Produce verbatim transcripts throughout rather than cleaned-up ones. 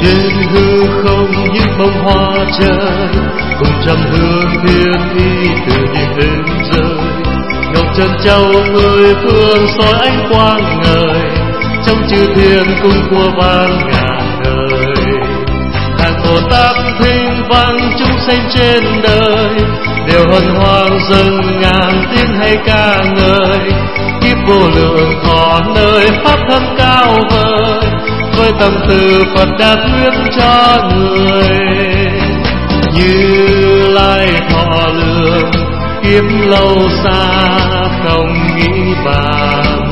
Trên hư không những bông hoa trời, cùng trăm hương thiên ý từ những đêm rơi. Ngọc Trân Châu mười phương soi ánh quang ngời, trong chư thiên cung của vang ngàn đời. Hàng Bồ Tát thinh vang chúng sanh trên đời, đều hân hoan dâng ngàn tiếng hay ca ngợi. Kiếp vô lượng thọ nơi pháp thân cao vời, với tâm từ Phật đã thuyết cho người. Như Lai thọ lượng kiếp lâu xa không nghĩ bàn,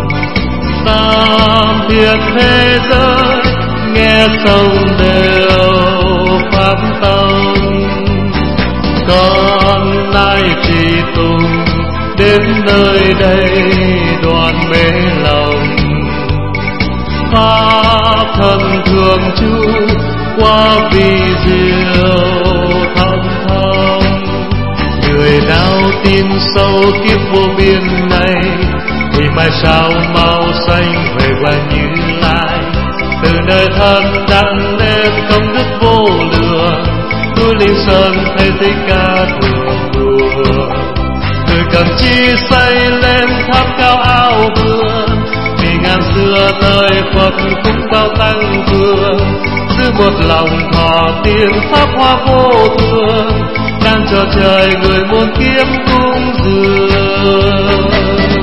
tam thiên thế giới nghe sông đều pháp tông. Con nay trì tùng đến nơi đây đoàn mê lòng, pháp thân thường trú qua vi diệu thâm thông. Người nào tin sâu kiếp vô biên này, thì mai sao mau sanh về qua Như Lai. Từ nơi thân đặng lên công đức vô lượng, núi Linh Sơn thấy Thích Ca thường đùa. Người cần chi xây lên tháp cao ao vườn, vì ngàn xưa nơi Phật cũng bao tăng vương. Giữ một lòng thọ tiên pháp hoa vô thường, đang cho trời người muôn kiếp cúng dường.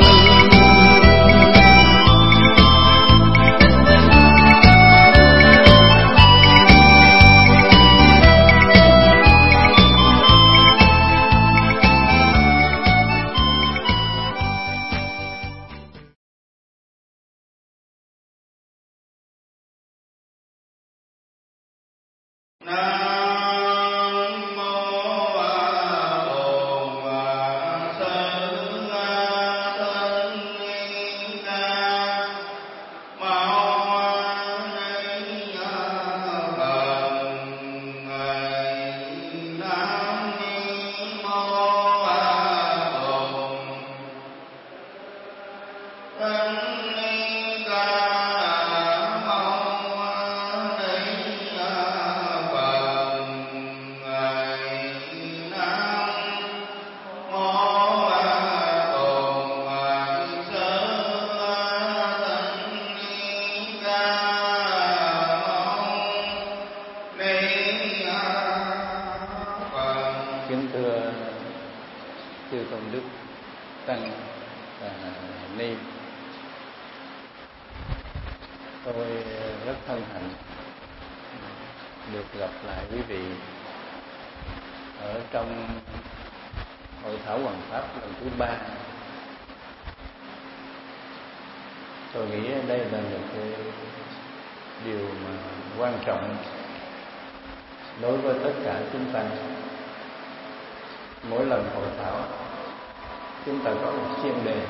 Mỗi lần hội thảo chúng ta có một chuyên đề,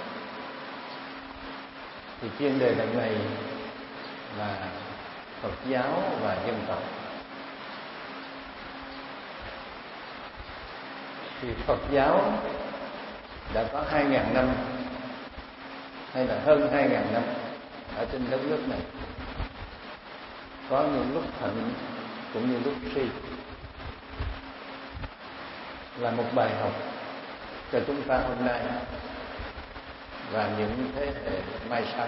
thì chuyên đề lần này là Phật giáo và dân tộc. Thì Phật giáo đã có hai ngàn năm, hay là hơn hai ngàn năm ở trên đất nước này. Có những lúc thịnh cũng như lúc suy, là một bài học cho chúng ta hôm nay và những thế hệ mai sau.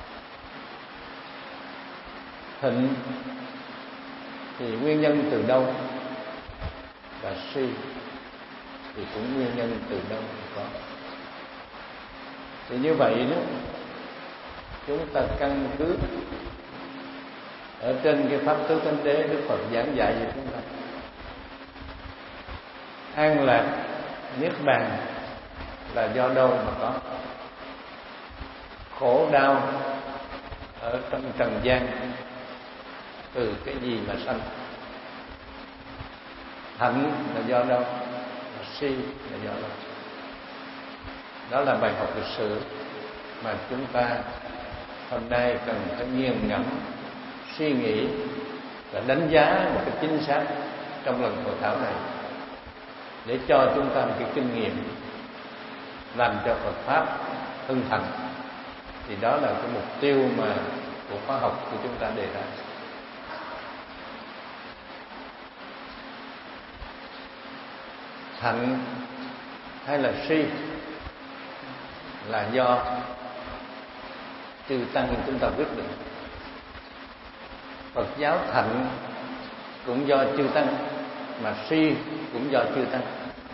Thịnh thì nguyên nhân từ đâu, và suy thì cũng nguyên nhân từ đâu có. Thì như vậy đó, chúng ta căn cứ ở trên cái pháp tứ thánh đế Đức Phật giảng dạy cho chúng ta. An lạc niết bàn là do đâu mà có? Khổ đau ở trong trần gian từ cái gì mà sanh? Hạnh là do đâu? Si là do đâu? Đó là bài học lịch sử mà chúng ta hôm nay cần phải nghiền ngẫm suy nghĩ và đánh giá một cách chính xác trong lần hội thảo này, để cho chúng ta một cái kinh nghiệm làm cho Phật pháp hưng thành. Thì đó là cái mục tiêu mà của khóa học của chúng ta đề ra. thạnh hay là si là do chư tăng chúng ta quyết định. Phật giáo thạnh cũng do chư tăng, mà si cũng do chư tăng.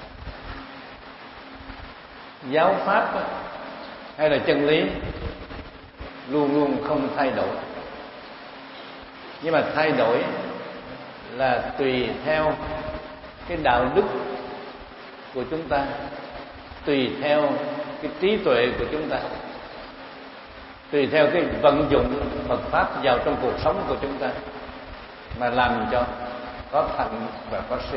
Giáo pháp hay là chân lý luôn luôn không thay đổi, nhưng mà thay đổi là tùy theo cái đạo đức của chúng ta, tùy theo cái trí tuệ của chúng ta, tùy theo cái vận dụng Phật pháp vào trong cuộc sống của chúng ta mà làm cho có thạnh và có si.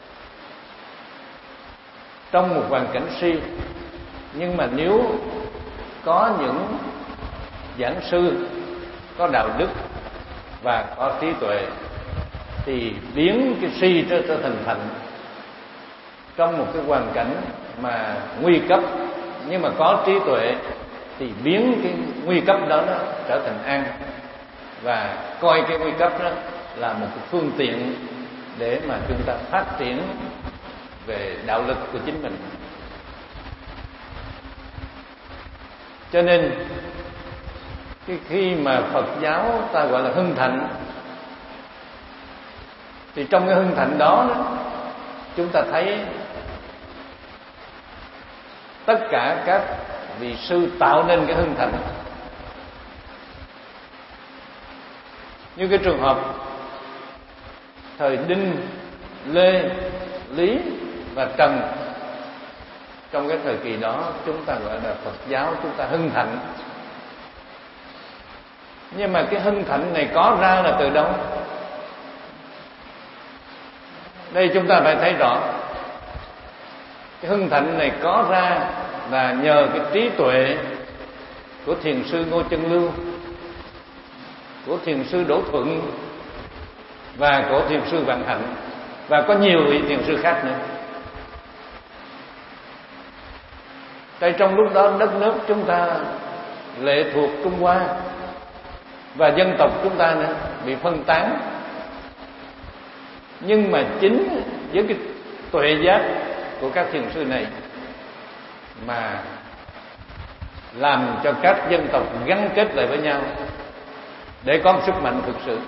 Trong một hoàn cảnh si, nhưng mà nếu có những giảng sư có đạo đức và có trí tuệ thì biến cái si trở, trở thành thạnh. Trong một cái hoàn cảnh mà nguy cấp nhưng mà có trí tuệ thì biến cái nguy cấp đó, đó trở thành an, và coi cái nguy cấp đó là một cái phương tiện để mà chúng ta phát triển về đạo lực của chính mình. Cho nên cái khi mà Phật giáo ta gọi là hưng thịnh, thì trong cái hưng thịnh đó, đó chúng ta thấy tất cả các vị sư tạo nên cái hưng thịnh. Như cái trường hợp thời Đinh, Lê, Lý và Trần, trong cái thời kỳ đó chúng ta gọi là Phật giáo chúng ta hưng thịnh. Nhưng mà cái hưng thịnh này có ra là từ đâu? Đây chúng ta phải thấy rõ, cái hưng thịnh này có ra là nhờ cái trí tuệ của thiền sư Ngô Chân Lưu, của thiền sư Đỗ Thuận và của thiền sư Vạn Hạnh, và có nhiều vị thiền sư khác nữa. Tại trong lúc đó đất nước chúng ta lệ thuộc Trung Hoa, và dân tộc chúng ta nữa bị phân tán. Nhưng mà chính với cái tuệ giác của các thiền sư này mà làm cho các dân tộc gắn kết lại với nhau để có một sức mạnh thực sự.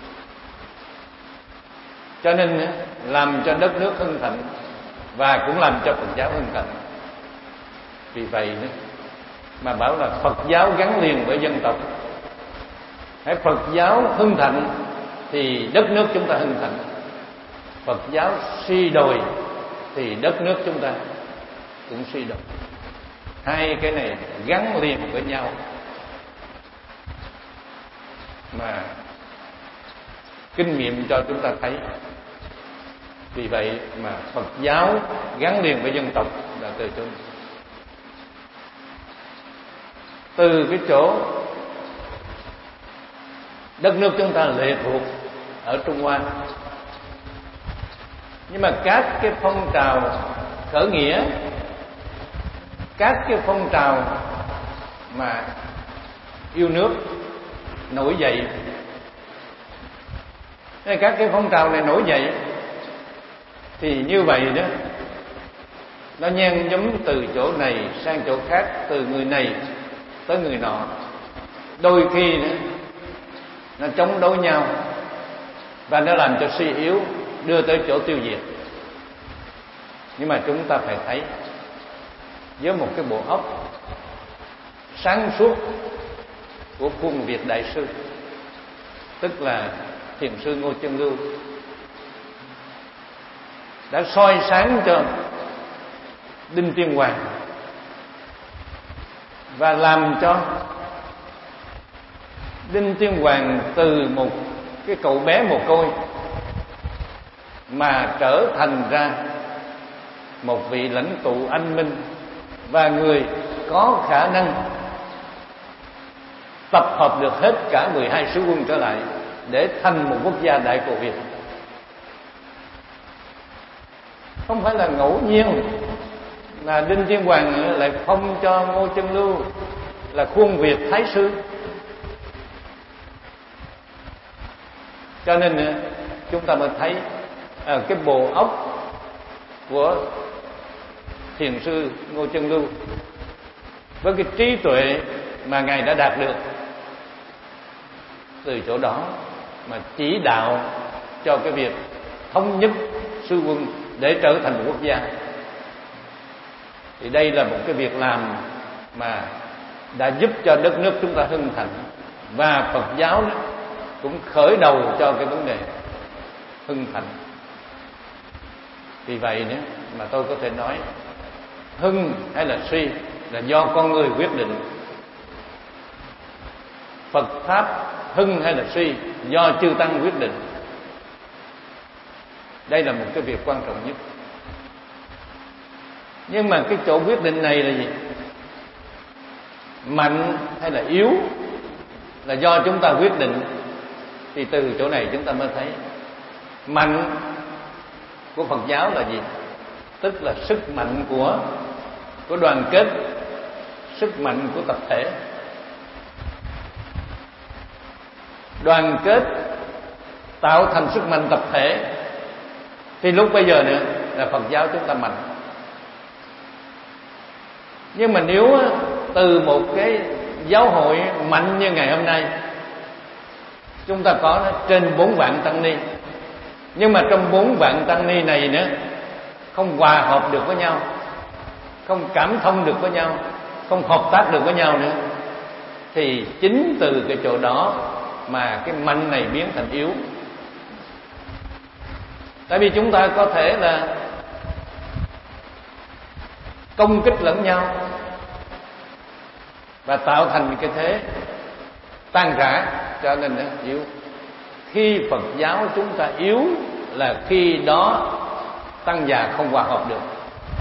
Cho nên làm cho đất nước hưng thịnh và cũng làm cho Phật giáo hưng thịnh. Vì vậy mà bảo là Phật giáo gắn liền với dân tộc. Hãy Phật giáo hưng thịnh thì đất nước chúng ta hưng thịnh. Phật giáo suy đồi thì đất nước chúng ta cũng suy đồi. Hai cái này gắn liền với nhau mà kinh nghiệm cho chúng ta thấy. Vì vậy mà Phật giáo gắn liền với dân tộc là từ chỗ từ cái chỗ đất nước chúng ta lệ thuộc ở Trung Hoa. Nhưng mà các cái phong trào khởi nghĩa, các cái phong trào mà yêu nước nổi dậy, các cái phong trào này nổi dậy thì như vậy đó, nó nhen nhóm từ chỗ này sang chỗ khác, từ người này tới người nọ. Đôi khi nữa nó chống đối nhau và nó làm cho suy yếu, đưa tới chỗ tiêu diệt. Nhưng mà chúng ta phải thấy với một cái bộ óc sáng suốt của Khuôn Việt Đại Sư, tức là thiền sư Ngô Chân Lưu, đã soi sáng cho Đinh Tiên Hoàng và làm cho Đinh Tiên Hoàng từ một cái cậu bé mồ côi mà trở thành ra một vị lãnh tụ anh minh và người có khả năng tập hợp được hết cả mười hai sứ quân trở lại để thành một quốc gia Đại Cổ Việt. Không phải là ngẫu nhiên là Đinh Tiên Hoàng lại phong cho Ngô Chân Lưu là Khuôn Việt Thái Sư. Cho nên chúng ta mới thấy à, cái bộ óc của Thiền sư Ngô Chân Lưu, với cái trí tuệ mà Ngài đã đạt được, từ chỗ đó mà chỉ đạo cho cái việc thống nhất sư quân để trở thành một quốc gia. Thì đây là một cái việc làm mà đã giúp cho đất nước chúng ta hưng thịnh, và Phật giáo đó cũng khởi đầu cho cái vấn đề hưng thịnh. Vì vậy nữa mà tôi có thể nói hưng hay là suy là do con người quyết định. Phật pháp hưng hay là suy do chư tăng quyết định. Đây là một cái việc quan trọng nhất. Nhưng mà cái chỗ quyết định này là gì? Mạnh hay là yếu là do chúng ta quyết định. Thì từ chỗ này chúng ta mới thấy mạnh của Phật giáo là gì? Tức là sức mạnh của của đoàn kết, sức mạnh của tập thể. Đoàn kết tạo thành sức mạnh tập thể, thì lúc bây giờ nữa là Phật giáo chúng ta mạnh. Nhưng mà nếu từ một cái giáo hội mạnh như ngày hôm nay, chúng ta có trên bốn vạn tăng ni, nhưng mà trong bốn vạn tăng ni này nữa không hòa hợp được với nhau, không cảm thông được với nhau, không hợp tác được với nhau nữa, thì chính từ cái chỗ đó mà cái mạnh này biến thành yếu. Tại vì chúng ta có thể là công kích lẫn nhau và tạo thành cái thế tan rã, cho nên nó yếu. Khi Phật giáo chúng ta yếu là khi đó tăng già không hòa hợp được.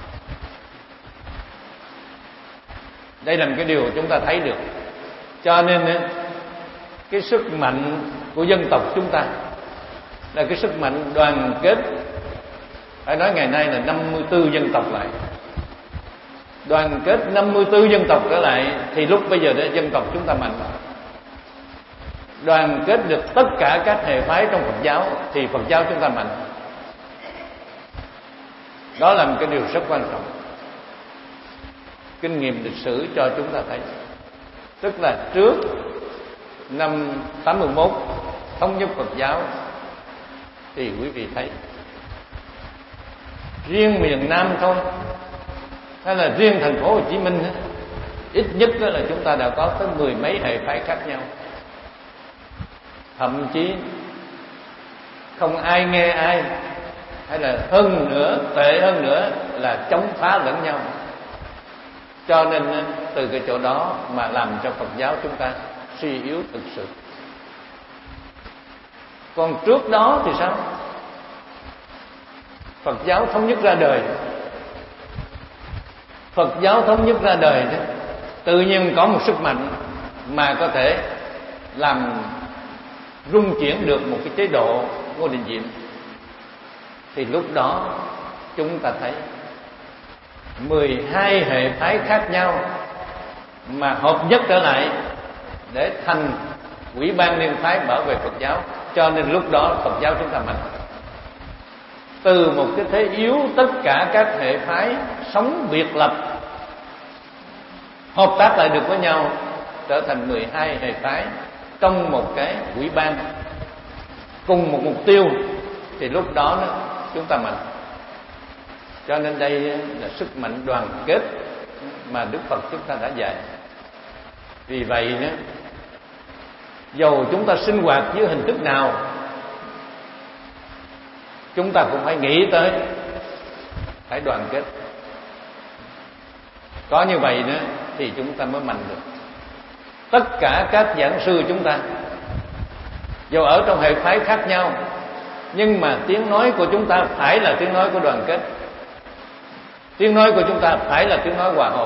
Đây là một cái điều chúng ta thấy được. Cho nên cái sức mạnh của dân tộc chúng ta là cái sức mạnh đoàn kết. Phải nói ngày nay là năm mươi tư dân tộc lại, đoàn kết năm mươi tư dân tộc trở lại, thì lúc bây giờ đó dân tộc chúng ta mạnh. Đoàn kết được tất cả các hệ phái trong Phật giáo thì Phật giáo chúng ta mạnh. Đó là một cái điều rất quan trọng. Kinh nghiệm lịch sử cho chúng ta thấy, tức là trước năm tám mươi mốt thống nhất Phật giáo, thì quý vị thấy riêng miền Nam thôi, hay là riêng thành phố Hồ Chí Minh, ít nhất là chúng ta đã có tới mười mấy hệ phái khác nhau. Thậm chí không ai nghe ai, hay là hơn nữa, tệ hơn nữa là chống phá lẫn nhau. Cho nên từ cái chỗ đó mà làm cho Phật giáo chúng ta suy yếu thực sự. Còn trước đó thì sao? Phật giáo thống nhất ra đời, Phật giáo thống nhất ra đời đó, tự nhiên có một sức mạnh mà có thể làm rung chuyển được một cái chế độ Ngô Đình Diệm. Thì lúc đó chúng ta thấy mười hai hệ phái khác nhau mà hợp nhất trở lại để thành Ủy ban Liên phái bảo vệ Phật giáo. Cho nên lúc đó Phật giáo chúng ta mạnh. Từ một cái thế yếu, tất cả các hệ phái sống biệt lập hợp tác lại được với nhau, trở thành mười hai hệ phái trong một cái ủy ban cùng một mục tiêu, thì lúc đó chúng ta mạnh. Cho nên đây là sức mạnh đoàn kết mà Đức Phật chúng ta đã dạy. Vì vậy nữa, dầu chúng ta sinh hoạt dưới hình thức nào, chúng ta cũng phải nghĩ tới phải đoàn kết. Có như vậy nữa thì chúng ta mới mạnh được. Tất cả các giảng sư chúng ta, dù ở trong hệ phái khác nhau, nhưng mà tiếng nói của chúng ta phải là tiếng nói của đoàn kết. Tiếng nói của chúng ta phải là tiếng nói hòa hợp.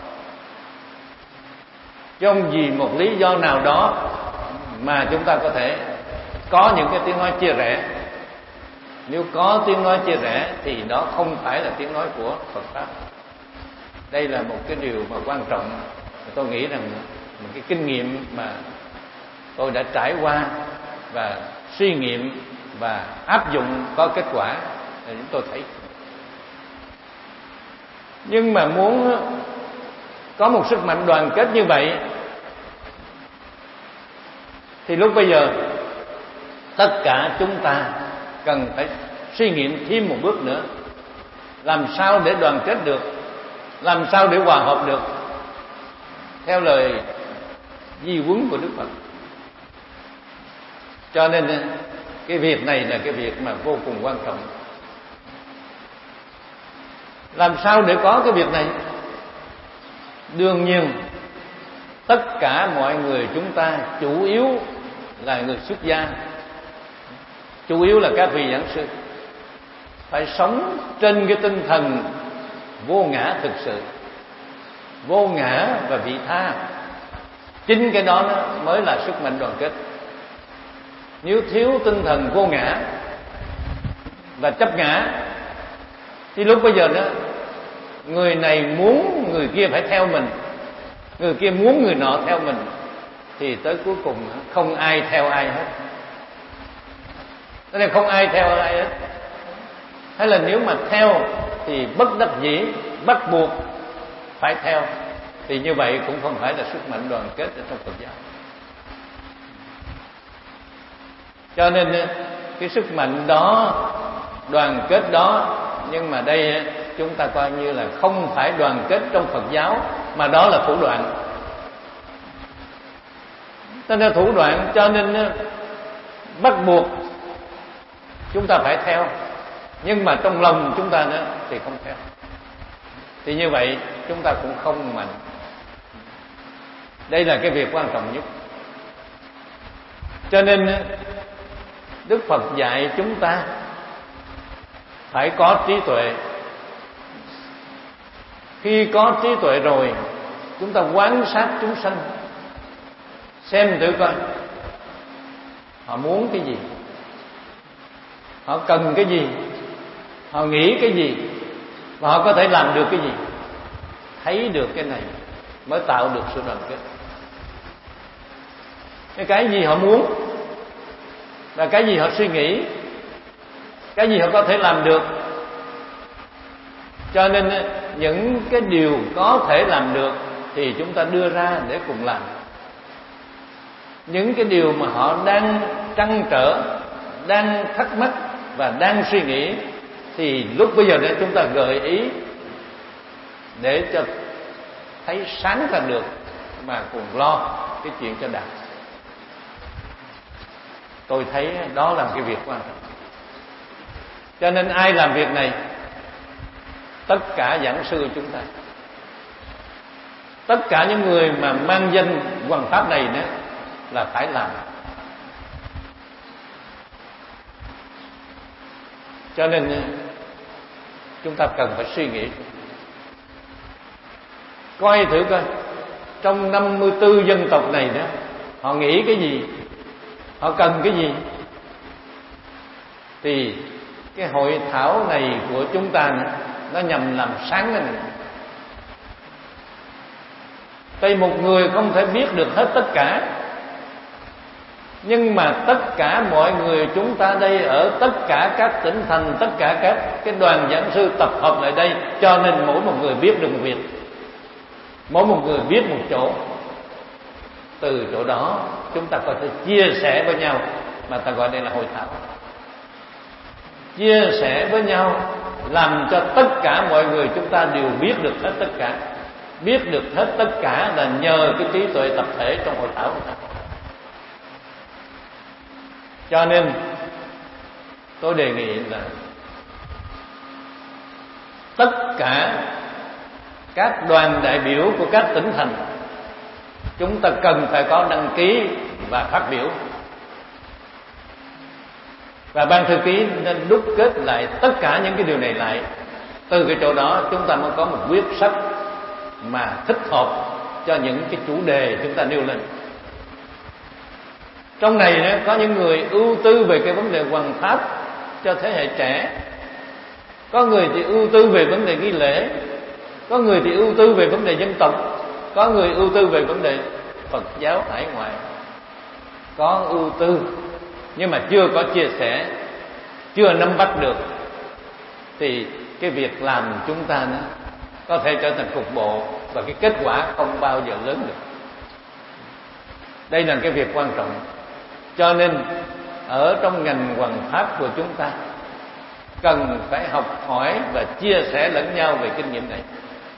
Chứ không vì một lý do nào đó mà chúng ta có thể có những cái tiếng nói chia rẽ. Nếu có tiếng nói chia rẽ thì đó không phải là tiếng nói của Phật pháp. Đây là một cái điều mà quan trọng. Tôi nghĩ rằng một cái kinh nghiệm mà tôi đã trải qua và suy nghiệm và áp dụng có kết quả thì chúng tôi thấy. Nhưng mà muốn có một sức mạnh đoàn kết như vậy thì lúc bây giờ tất cả chúng ta cần phải suy nghiệm thêm một bước nữa. Làm sao để đoàn kết được, làm sao để hòa hợp được theo lời di huấn của Đức Phật. Cho nên cái việc này là cái việc mà vô cùng quan trọng. Làm sao để có cái việc này? Đương nhiên tất cả mọi người chúng ta chủ yếu là người xuất gia, chủ yếu là các vị giảng sư, phải sống trên cái tinh thần vô ngã thực sự, vô ngã và vị tha. Chính cái đó mới là sức mạnh đoàn kết. Nếu thiếu tinh thần vô ngã và chấp ngã thì lúc bây giờ đó, người này muốn người kia phải theo mình, người kia muốn người nọ theo mình, thì tới cuối cùng không ai theo ai hết. Thế nên không ai theo ai hết. Hay là nếu mà theo thì bất đắc dĩ, bắt buộc phải theo, thì như vậy cũng không phải là sức mạnh đoàn kết ở trong Phật giáo. Cho nên cái sức mạnh đó, đoàn kết đó, nhưng mà đây chúng ta coi như là không phải đoàn kết trong Phật giáo, mà đó là thủ đoạn. Cho nên thủ đoạn, cho nên bắt buộc chúng ta phải theo, nhưng mà trong lòng chúng ta nữa thì không theo. Thì như vậy chúng ta cũng không mạnh. Đây là cái việc quan trọng nhất. Cho nên Đức Phật dạy chúng ta phải có trí tuệ. Khi có trí tuệ rồi, chúng ta quan sát chúng sanh, xem thử coi họ muốn cái gì, họ cần cái gì, họ nghĩ cái gì, và họ có thể làm được cái gì. Thấy được cái này mới tạo được sự đoàn kết. Cái cái gì họ muốn và cái gì họ suy nghĩ, cái gì họ có thể làm được. Cho nên những cái điều có thể làm được thì chúng ta đưa ra để cùng làm. Những cái điều mà họ đang trăn trở, đang thắc mắc và đang suy nghĩ thì lúc bây giờ để chúng ta gợi ý để cho thấy sáng ra được, mà cùng lo cái chuyện cho đạt. Tôi thấy đó là một cái việc quan trọng. Cho nên ai làm việc này? Tất cả giảng sư của chúng ta, tất cả những người mà mang danh hoằng pháp này nữa là phải làm. Cho nên chúng ta cần phải suy nghĩ, coi thử coi trong năm mươi tư dân tộc này đó, họ nghĩ cái gì, họ cần cái gì. Thì cái hội thảo này của chúng ta nữa, nó nhằm làm sáng cái này. Tại một người không thể biết được hết tất cả, nhưng mà tất cả mọi người chúng ta đây, ở tất cả các tỉnh thành, tất cả các cái đoàn giảng sư tập hợp lại đây, cho nên mỗi một người biết được một việc, mỗi một người biết một chỗ. Từ chỗ đó chúng ta có thể chia sẻ với nhau, mà ta gọi đây là hội thảo. Chia sẻ với nhau làm cho tất cả mọi người chúng ta đều biết được hết tất cả. Biết được hết tất cả là nhờ cái trí tuệ tập thể trong hội thảo của ta. Cho nên tôi đề nghị là tất cả các đoàn đại biểu của các tỉnh thành, chúng ta cần phải có đăng ký và phát biểu. Và ban thư ký nên đúc kết lại tất cả những cái điều này lại. Từ cái chỗ đó chúng ta mới có một quyết sách mà thích hợp cho những cái chủ đề chúng ta nêu lên. Trong này đó, có những người ưu tư về cái vấn đề hoằng pháp cho thế hệ trẻ, có người thì ưu tư về vấn đề nghi lễ, có người thì ưu tư về vấn đề dân tộc, có người ưu tư về vấn đề Phật giáo hải ngoại. Có ưu tư nhưng mà chưa có chia sẻ, chưa nắm bắt được, thì cái việc làm chúng ta nữa có thể trở thành cục bộ, và cái kết quả không bao giờ lớn được. Đây là cái việc quan trọng. Cho nên ở trong ngành hoằng pháp của chúng ta cần phải học hỏi và chia sẻ lẫn nhau về kinh nghiệm này.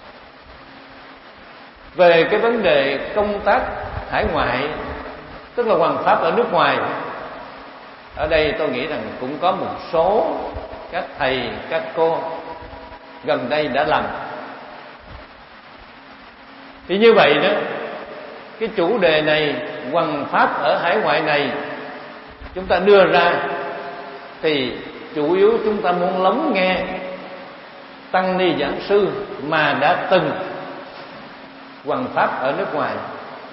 Về cái vấn đề công tác hải ngoại, tức là hoằng pháp ở nước ngoài, ở đây tôi nghĩ rằng cũng có một số các thầy, các cô gần đây đã làm. Thì như vậy đó, cái chủ đề này, hoằng pháp ở hải ngoại này, chúng ta đưa ra thì chủ yếu chúng ta muốn lắng nghe tăng ni giảng sư mà đã từng hoằng pháp ở nước ngoài,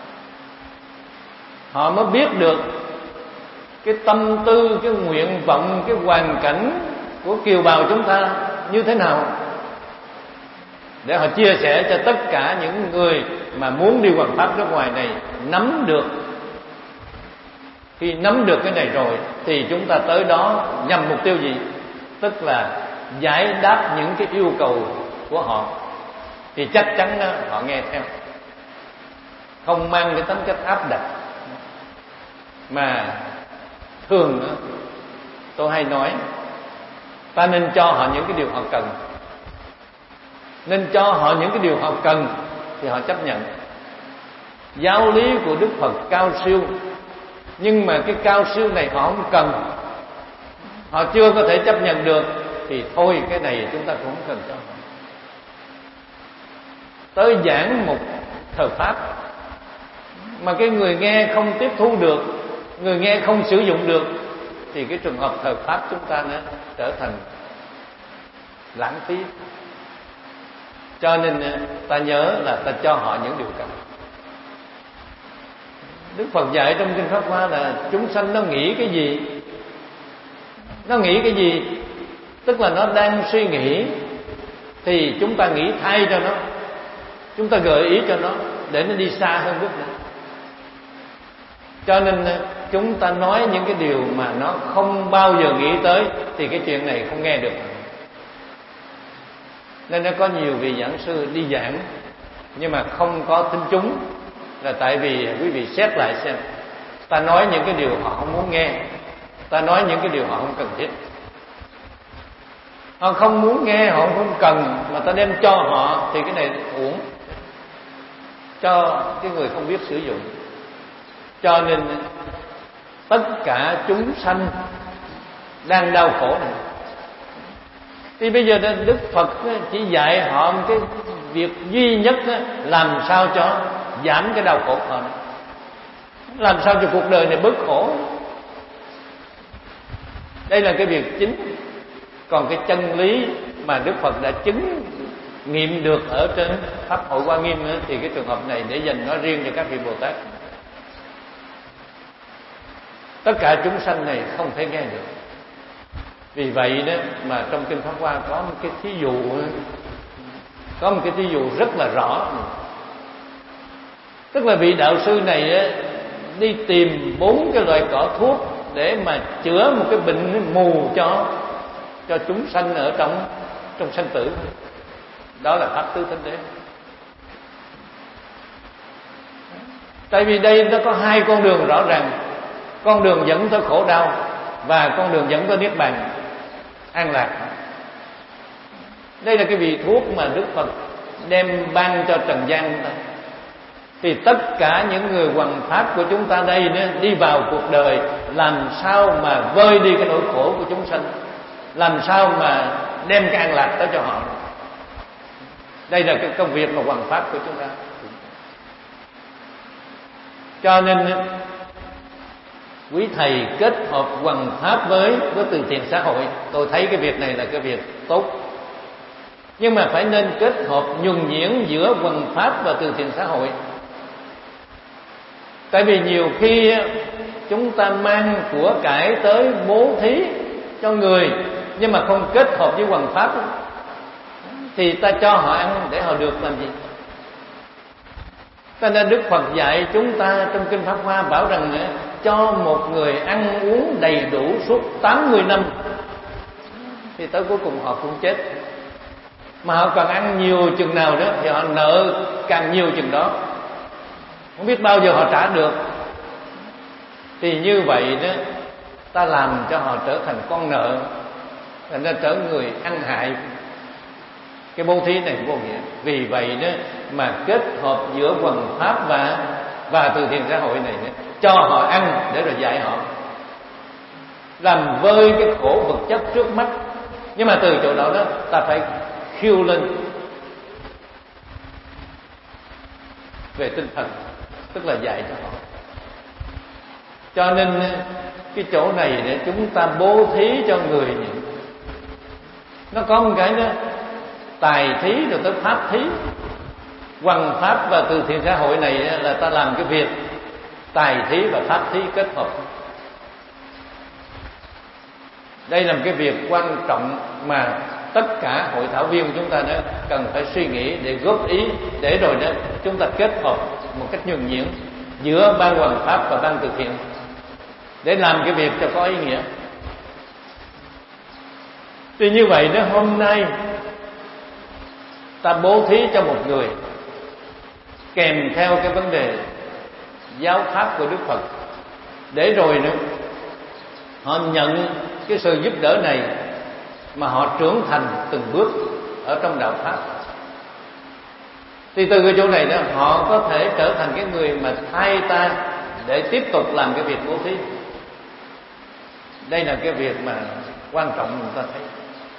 họ mới biết được cái tâm tư, cái nguyện vọng, cái hoàn cảnh của kiều bào chúng ta như thế nào, để họ chia sẻ cho tất cả những người mà muốn đi hoằng pháp nước ngoài này nắm được. Khi nắm được cái này rồi thì chúng ta tới đó nhằm mục tiêu gì? Tức là giải đáp những cái yêu cầu của họ, thì chắc chắn đó, họ nghe theo, không mang cái tính cách áp đặt. Mà thường đó, tôi hay nói, ta nên cho họ những cái điều họ cần, nên cho họ những cái điều họ cần thì họ chấp nhận. Giáo lý của Đức Phật cao siêu, nhưng mà cái cao siêu này họ không cần, họ chưa có thể chấp nhận được, thì thôi cái này chúng ta cũng không cần cho họ. Tới giảng một thờ pháp mà cái người nghe không tiếp thu được, người nghe không sử dụng được, thì cái trường hợp thờ pháp chúng ta nó trở thành lãng phí. Cho nên ta nhớ là ta cho họ những điều cần. Đức Phật dạy trong Kinh Pháp Hoa là chúng sanh nó nghĩ cái gì, nó nghĩ cái gì, tức là nó đang suy nghĩ, thì chúng ta nghĩ thay cho nó, chúng ta gợi ý cho nó để nó đi xa hơn bước nữa. Cho nên chúng ta nói những cái điều mà nó không bao giờ nghĩ tới thì cái chuyện này không nghe được. Nên nó có nhiều vị giảng sư đi giảng nhưng mà không có tin chúng, là tại vì quý vị xét lại xem, ta nói những cái điều họ không muốn nghe, ta nói những cái điều họ không cần thiết. Họ không muốn nghe, họ không cần, mà ta đem cho họ thì cái này uổng, cho cái người không biết sử dụng. Cho nên tất cả chúng sanh đang đau khổ này, thì bây giờ Đức Phật chỉ dạy họ một cái việc duy nhất, làm sao cho giảm cái đau khổ của họ, làm sao cho cuộc đời này bớt khổ. Đây là cái việc chính. Còn cái chân lý mà Đức Phật đã chứng nghiệm được ở trên Pháp Hội Hoa Nghiêm nữa, thì cái trường hợp này để dành nó riêng cho các vị Bồ Tát. Tất cả chúng sanh này không thể nghe được. Vì vậy đó mà trong Kinh Pháp Hoa có một cái thí dụ, có một cái thí dụ rất là rõ. Tức là vị đạo sư này á, đi tìm bốn cái loại cỏ thuốc để mà chữa một cái bệnh mù cho cho chúng sanh ở trong trong sanh tử. Đó là Pháp Tứ Thánh Đế. Tại vì đây nó có hai con đường rõ ràng, con đường dẫn tới khổ đau và con đường dẫn tới niết bàn an lạc. Đây là cái vị thuốc mà Đức Phật đem ban cho trần gian ta. Thì tất cả những người hoằng pháp của chúng ta đây nữa, đi vào cuộc đời làm sao mà vơi đi cái nỗi khổ của chúng sanh, làm sao mà đem cái an lạc tới cho họ. Đây là cái công việc mà hoằng pháp của chúng ta. Cho nên quý thầy kết hợp hoằng pháp với với từ thiện xã hội, tôi thấy cái việc này là cái việc tốt. Nhưng mà phải nên kết hợp nhuần nhuyễn giữa hoằng pháp và từ thiện xã hội. Tại vì nhiều khi chúng ta mang của cải tới bố thí cho người, nhưng mà không kết hợp với hoằng pháp, thì ta cho họ ăn để họ được làm gì? Cho nên Đức Phật dạy chúng ta trong Kinh Pháp Hoa bảo rằng cho một người ăn uống đầy đủ suốt tám mươi năm thì tới cuối cùng họ cũng chết. mà họ cần ăn nhiều chừng nào đó thì họ nợ càng nhiều chừng đó, không biết bao giờ họ trả được. Thì như vậy đó, ta làm cho họ trở thành con nợ, thành ra trở người ăn hại. Cái bố thí này vô nghĩa. Vì vậy đó mà kết hợp giữa hoằng pháp và và từ thiện xã hội này đó, cho họ ăn để rồi dạy họ, làm vơi cái khổ vật chất trước mắt. Nhưng mà từ chỗ đó đó ta phải khiêu lên về tinh thần, tức là dạy cho họ. Cho nên cái chỗ này để chúng ta bố thí cho người, nó có một cái đó, tài thí rồi tới pháp thí. Hoằng pháp và từ thiện xã hội này là ta làm cái việc tài thí và pháp thí kết hợp. Đây là một cái việc quan trọng mà tất cả hội thảo viên của chúng ta đó cần phải suy nghĩ để góp ý, để rồi đó chúng ta kết hợp một cách nhuần nhuyễn giữa ban hoằng pháp và ban từ thiện để làm cái việc cho có ý nghĩa. Thì như vậy đó, hôm nay ta bố thí cho một người kèm theo cái vấn đề giáo pháp của Đức Phật, để rồi nữa họ nhận cái sự giúp đỡ này mà họ trưởng thành từng bước ở trong đạo pháp. Thì từ cái chỗ này đó họ có thể trở thành cái người mà thay ta để tiếp tục làm cái việc bố thí. Đây là cái việc mà quan trọng người ta thấy.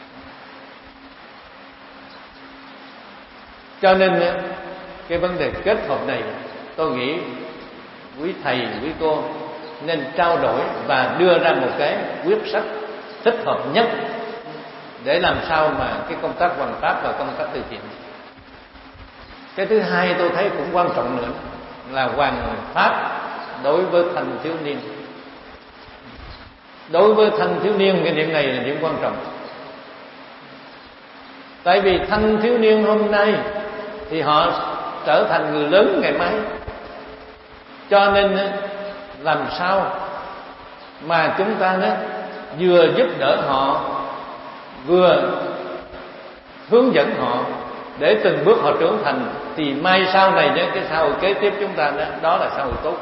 Cho nên cái vấn đề kết hợp này tôi nghĩ quý thầy, quý cô nên trao đổi và đưa ra một cái quyết sách thích hợp nhất để làm sao mà cái công tác hoằng pháp và công tác từ thiện. Cái thứ hai tôi thấy cũng quan trọng nữa là hoằng pháp đối với thanh thiếu niên. Đối với thanh thiếu niên, cái điểm này là điểm quan trọng. Tại vì thanh thiếu niên hôm nay thì họ trở thành người lớn ngày mai. Cho nên làm sao mà chúng ta đó vừa giúp đỡ họ, vừa hướng dẫn họ để từng bước họ trưởng thành, thì mai sau này đó, cái xã hội kế tiếp chúng ta đó, đó là xã hội tốt.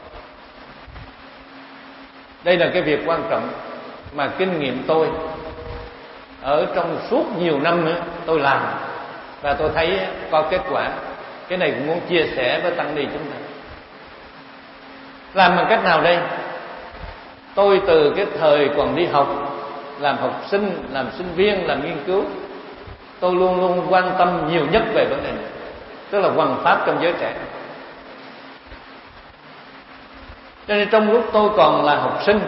Đây là cái việc quan trọng mà kinh nghiệm tôi ở trong suốt nhiều năm nữa tôi làm và tôi thấy có kết quả. Cái này cũng muốn chia sẻ với tăng ni chúng ta. Làm bằng cách nào đây? Tôi từ cái thời còn đi học, làm học sinh, làm sinh viên, làm nghiên cứu, tôi luôn luôn quan tâm nhiều nhất về vấn đề này, tức là hoằng pháp trong giới trẻ. Cho nên trong lúc tôi còn là học sinh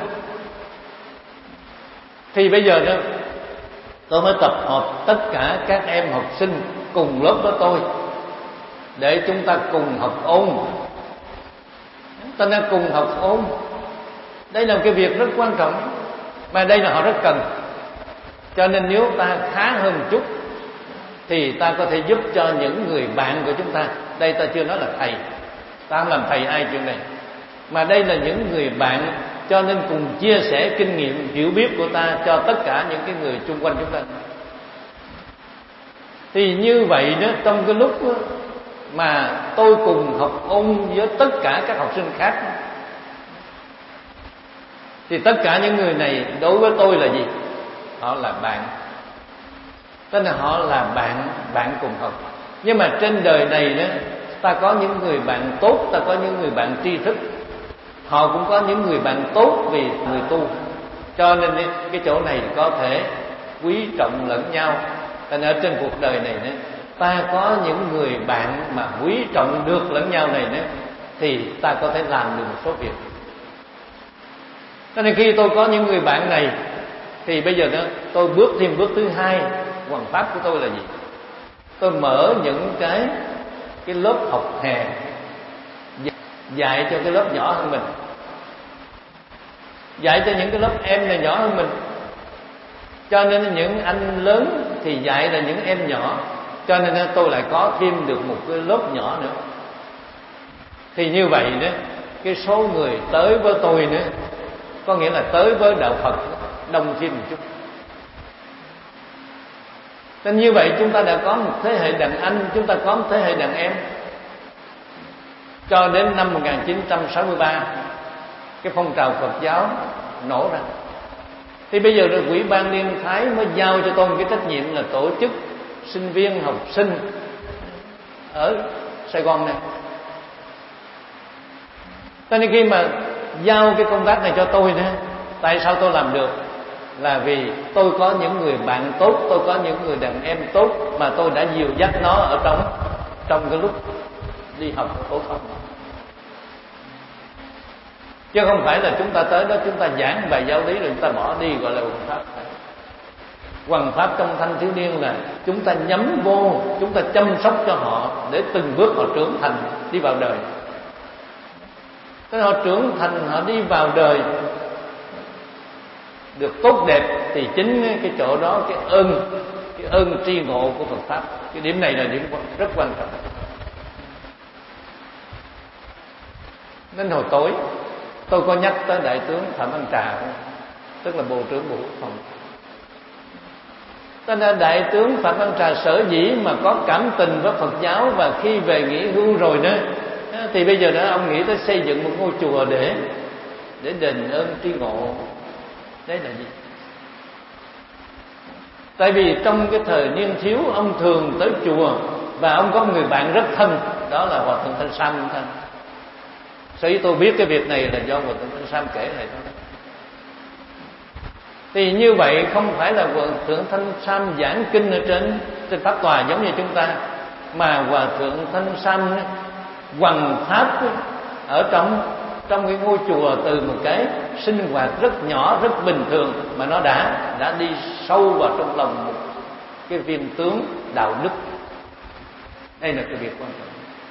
thì bây giờ đó tôi mới tập hợp tất cả các em học sinh cùng lớp với tôi để chúng ta cùng học ôn. Ta nên cùng học ôn. Đây là một cái việc rất quan trọng, mà đây là họ rất cần. Cho nên nếu ta khá hơn một chút thì ta có thể giúp cho những người bạn của chúng ta. Đây ta chưa nói là thầy, ta không làm thầy ai chuyện này, mà đây là những người bạn, cho nên cùng chia sẻ kinh nghiệm hiểu biết của ta cho tất cả những cái người xung quanh chúng ta. Thì như vậy đó, trong cái lúc đó, mà tôi cùng học ôn với tất cả các học sinh khác, thì tất cả những người này đối với tôi là gì? Họ là bạn. Tức là họ là bạn, bạn cùng học. Nhưng mà trên đời này đó, ta có những người bạn tốt, ta có những người bạn tri thức, họ cũng có những người bạn tốt vì người tu. Cho nên cái chỗ này có thể quý trọng lẫn nhau. Nên ở trên cuộc đời này đó, ta có những người bạn mà quý trọng được lẫn nhau này đó, thì ta có thể làm được một số việc. Cho nên khi tôi có những người bạn này thì bây giờ đó tôi bước thêm bước thứ hai. Hoằng pháp của tôi là gì? Tôi mở những cái cái lớp học hè dạy cho cái lớp nhỏ hơn mình, dạy cho những cái lớp em này nhỏ hơn mình. Cho nên những anh lớn thì dạy là những em nhỏ, cho nên tôi lại có thêm được một cái lớp nhỏ nữa. Thì như vậy đó, cái số người tới với tôi nữa, có nghĩa là tới với đạo Phật đông thêm một chút. Nên như vậy chúng ta đã có một thế hệ đàn anh, chúng ta có một thế hệ đàn em. Cho đến năm một nghìn chín trăm sáu mươi ba, cái phong trào Phật giáo nổ ra. Thì bây giờ Ủy ban Liên Thái mới giao cho tôi một cái trách nhiệm là tổ chức sinh viên, học sinh ở Sài Gòn này. Cho nên khi mà giao cái công tác này cho tôi nữa, tại sao tôi làm được? Là vì tôi có những người bạn tốt, tôi có những người đàn em tốt mà tôi đã dìu dắt nó ở trong trong cái lúc đi học phổ thông. Chứ không phải là chúng ta tới đó chúng ta giảng bài giáo lý rồi chúng ta bỏ đi gọi là hoằng pháp. Hoằng pháp trong thanh thiếu niên là chúng ta nhắm vô, chúng ta chăm sóc cho họ để từng bước họ trưởng thành đi vào đời. Khi họ trưởng thành, họ đi vào đời được tốt đẹp thì chính cái chỗ đó, cái ơn cái ơn tri ngộ của Phật pháp, cái điểm này là điểm rất quan trọng. Nên hồi tối tôi có nhắc tới Đại tướng Phạm Văn Trà, tức là Bộ trưởng Bộ Quốc phòng. Cho nên Đại tướng Phạm Văn Trà sở dĩ mà có cảm tình với Phật giáo, và khi về nghỉ hưu rồi đó thì bây giờ đó ông nghĩ tới xây dựng một ngôi chùa để để đền ơn tri ngộ. Đấy là gì? Tại vì trong cái thời niên thiếu ông thường tới chùa, và ông có một người bạn rất thân, đó là Hòa Thượng Thanh Sam. Sở dĩ tôi biết cái việc này là do Hòa Thượng Thanh Sam kể này thôi. Thì như vậy không phải là Hòa Thượng Thanh Sam giảng kinh ở trên trên pháp tòa giống như chúng ta, mà Hòa Thượng Thanh Sam hoằng pháp ở trong trong cái ngôi chùa, từ một cái sinh hoạt rất nhỏ, rất bình thường mà nó đã đã đi sâu vào trong lòng một cái viên tướng đạo đức. Đây là cái việc quan trọng.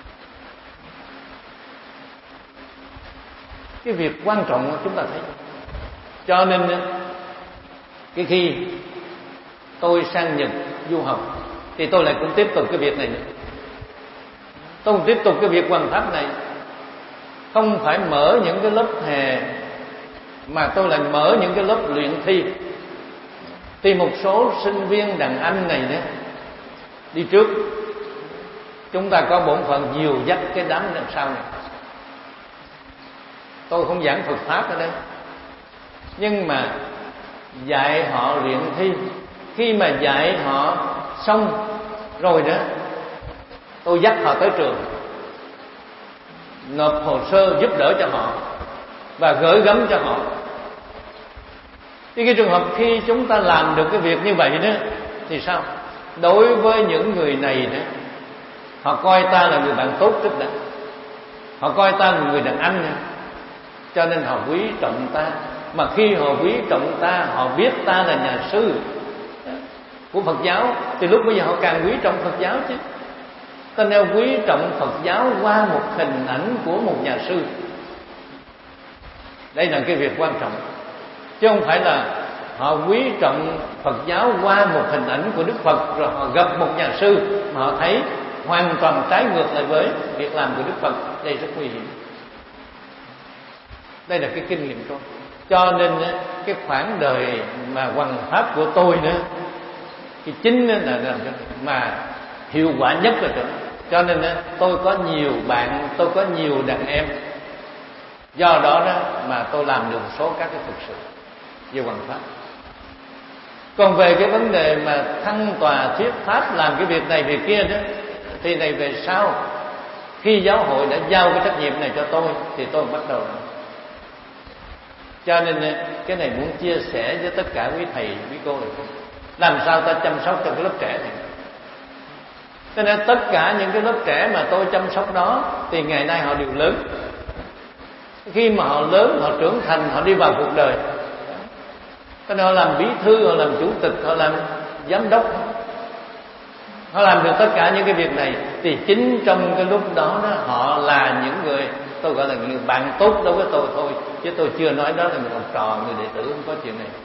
Cái việc quan trọng chúng ta thấy. Cho nên cái khi tôi sang Nhật du học thì tôi lại cũng tiếp tục cái việc này nữa. Tôi cũng tiếp tục cái việc hoằng pháp này. Không phải mở những cái lớp hè, mà tôi lại mở những cái lớp luyện thi. Thì một số sinh viên đàn anh này đó đi trước, chúng ta có bổn phận dìu dắt cái đám đằng sau này. Tôi không giảng Phật pháp ở đây, nhưng mà dạy họ luyện thi. Khi mà dạy họ xong rồi đó, tôi dắt họ tới trường, nộp hồ sơ giúp đỡ cho họ và gửi gắm cho họ. Thì cái trường hợp khi chúng ta làm được cái việc như vậy đó thì sao? Đối với những người này đó, họ coi ta là người bạn tốt trước đã, họ coi ta là người đàn anh, cho nên họ quý trọng ta. Mà khi họ quý trọng ta, họ biết ta là nhà sư của Phật giáo, thì lúc bây giờ họ càng quý trọng Phật giáo chứ. Ta nêu quý trọng Phật giáo qua một hình ảnh của một nhà sư. Đây là cái việc quan trọng, chứ không phải là họ quý trọng Phật giáo qua một hình ảnh của Đức Phật, rồi họ gặp một nhà sư mà họ thấy hoàn toàn trái ngược lại với việc làm của Đức Phật. Đây rất nguy hiểm. Đây là cái kinh nghiệm tôi. Cho nên cái khoảng đời mà hoằng pháp của tôi nữa, cái chính là làm cho mà hiệu quả nhất là chỗ. Cho nên tôi có nhiều bạn, tôi có nhiều đàn em. Do đó đó mà tôi làm được một số các cái thực sự về hoằng pháp. Còn về cái vấn đề mà thăng tòa thuyết pháp, làm cái việc này việc kia đó, thì này về sau, khi giáo hội đã giao cái trách nhiệm này cho tôi thì tôi bắt đầu làm. Cho nên cái này muốn chia sẻ với tất cả quý thầy, quý cô này, làm sao ta chăm sóc cho cái lớp trẻ này. Cho nên tất cả những cái lớp trẻ mà tôi chăm sóc đó thì ngày nay họ đều lớn. Khi mà họ lớn, họ trưởng thành, họ đi vào cuộc đời, cho nên họ làm bí thư, họ làm chủ tịch, họ làm giám đốc, họ làm được tất cả những cái việc này. Thì chính trong cái lúc đó, đó họ là những người tôi gọi là người bạn tốt đối với tôi thôi, chứ tôi chưa nói đó là người học trò, người đệ tử, không có chuyện này.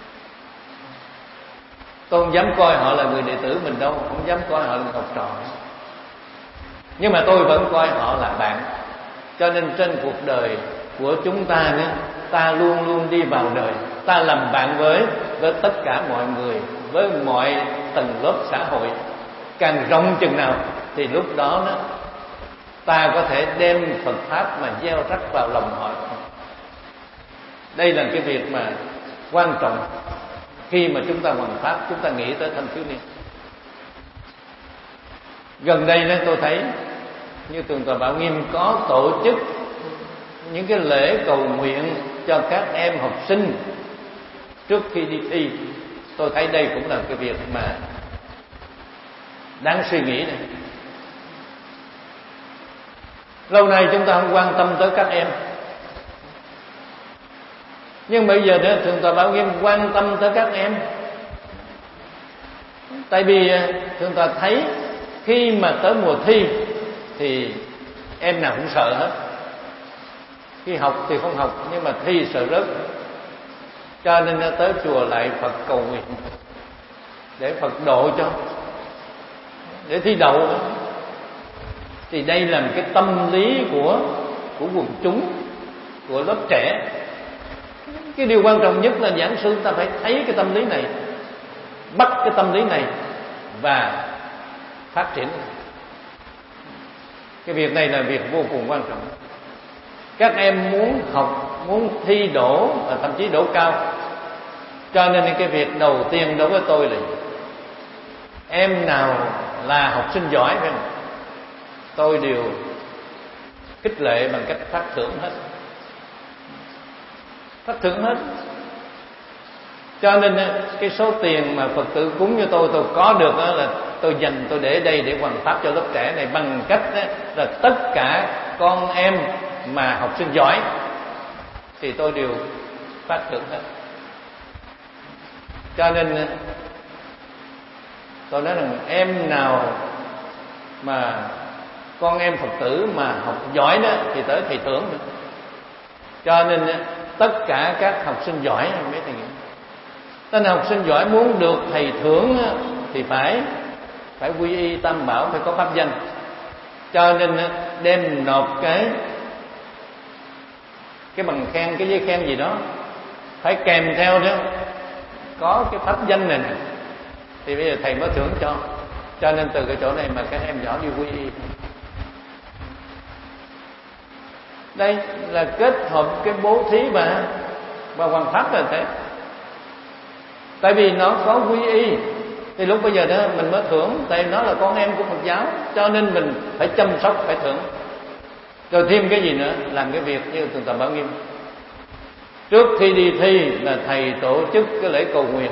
Tôi không dám coi họ là người đệ tử mình đâu, không dám coi họ là người học trò, nhưng mà tôi vẫn coi họ là bạn. Cho nên trên cuộc đời của chúng ta nữa, ta luôn luôn đi vào đời, ta làm bạn với với tất cả mọi người, với mọi tầng lớp xã hội càng rộng chừng nào thì lúc đó đó ta có thể đem Phật pháp mà gieo rắc vào lòng họ. Đây là cái việc mà quan trọng khi mà chúng ta hoằng pháp, chúng ta nghĩ tới thanh thiếu niên. Gần đây đó tôi thấy như Tường Tọa Bảo Nghiêm có tổ chức những cái lễ cầu nguyện cho các em học sinh trước khi đi thi. Tôi thấy đây cũng là cái việc mà đáng suy nghĩ này. Lâu nay chúng ta không quan tâm tới các em, nhưng bây giờ đó Thượng tọa Bảo Nghiêm quan tâm tới các em. Tại vì Thượng tọa thấy khi mà tới mùa thi thì em nào cũng sợ hết. Khi học thì không học, nhưng mà thi sợ rớt. Cho nên nó tới chùa lại Phật cầu nguyện để Phật độ cho, để thi đậu. Thì đây là một cái tâm lý của của quần chúng, của lớp trẻ. Cái điều quan trọng nhất là giảng sư ta phải thấy cái tâm lý này, bắt cái tâm lý này và phát triển. Cái việc này là việc vô cùng quan trọng. Các em muốn học, muốn thi đỗ và thậm chí đỗ cao, cho nên cái việc đầu tiên đối với tôi là em nào là học sinh giỏi phải không? Tôi đều khích lệ bằng cách phát thưởng hết, phát thưởng hết. Cho nên cái số tiền mà Phật tử cúng cho tôi, tôi có được là tôi dành, tôi để đây để hoằng pháp cho lớp trẻ này bằng cách là tất cả con em mà học sinh giỏi thì tôi đều phát thưởng hết. Cho nên tôi nói rằng em nào mà con em Phật tử mà học giỏi đó thì tới thầy thưởng nữa. Cho nên tất cả các học sinh giỏi, mấy thầy nghĩ, tên học sinh giỏi muốn được thầy thưởng thì phải phải quy y tam bảo, phải có pháp danh. Cho nên đem nộp cái cái bằng khen, cái giấy khen gì đó phải kèm theo đó có cái pháp danh này, thì bây giờ thầy mới thưởng cho. Cho nên từ cái chỗ này mà các em nhỏ đi quy y. Đây là kết hợp cái bố thí và và hoằng pháp là thế. Tại vì nó có quy y thì lúc bây giờ đó mình mới thưởng. Tại nó là con em của Phật giáo, cho nên mình phải chăm sóc, phải thưởng. Rồi thêm cái gì nữa, làm cái việc như Thượng tọa Bảo Nghiêm. Trước khi đi thi là thầy tổ chức cái lễ cầu nguyện.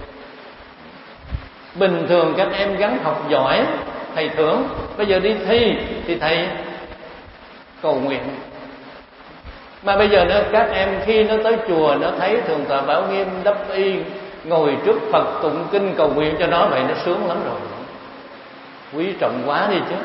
Bình thường các em gắng học giỏi thầy thưởng, bây giờ đi thi thì thầy cầu nguyện. Mà bây giờ nữa các em khi nó tới chùa, nó thấy Thượng tọa Bảo Nghiêm đắp y ngồi trước Phật tụng kinh cầu nguyện cho nó, vậy nó sướng lắm rồi, quý trọng quá đi chứ.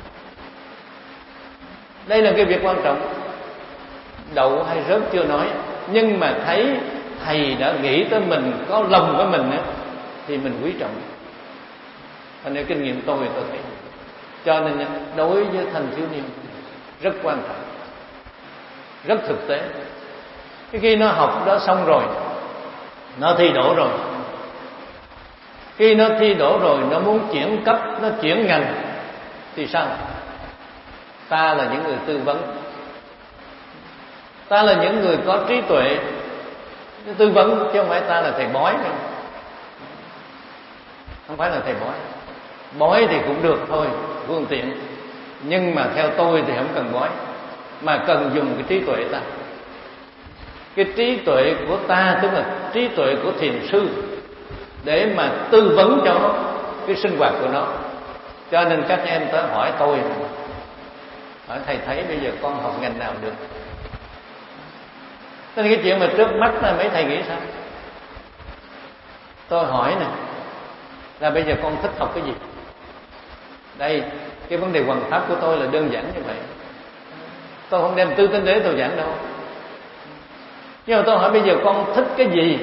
Đây là cái việc quan trọng. Đậu hay rớt chưa nói, nhưng mà thấy thầy đã nghĩ tới mình, có lòng với mình ấy, thì mình quý trọng. Thành ra kinh nghiệm tôi tôi thấy, cho nên đối với thanh thiếu niên rất quan trọng, rất thực tế. Cái khi nó học đó xong rồi, nó thi đỗ rồi, khi nó thi đỗ rồi nó muốn chuyển cấp, nó chuyển ngành thì sao? Ta là những người tư vấn, ta là những người có trí tuệ tư vấn, chứ không phải ta là thầy bói. Không phải là thầy bói. Bói thì cũng được thôi, phương tiện, nhưng mà theo tôi thì không cần bói, mà cần dùng cái trí tuệ ta. Cái trí tuệ của ta tức là trí tuệ của thiền sư, để mà tư vấn cho nó cái sinh hoạt của nó. Cho nên các em tới hỏi tôi, hỏi thầy thấy bây giờ con học ngành nào được. Nên cái chuyện mà trước mắt là mấy thầy nghĩ sao? Tôi hỏi nè, là bây giờ con thích học cái gì? Đây, cái vấn đề hoằng pháp của tôi là đơn giản như vậy. Tôi không đem tư tinh đế tôi giảng đâu. Nhưng mà tôi hỏi bây giờ con thích cái gì?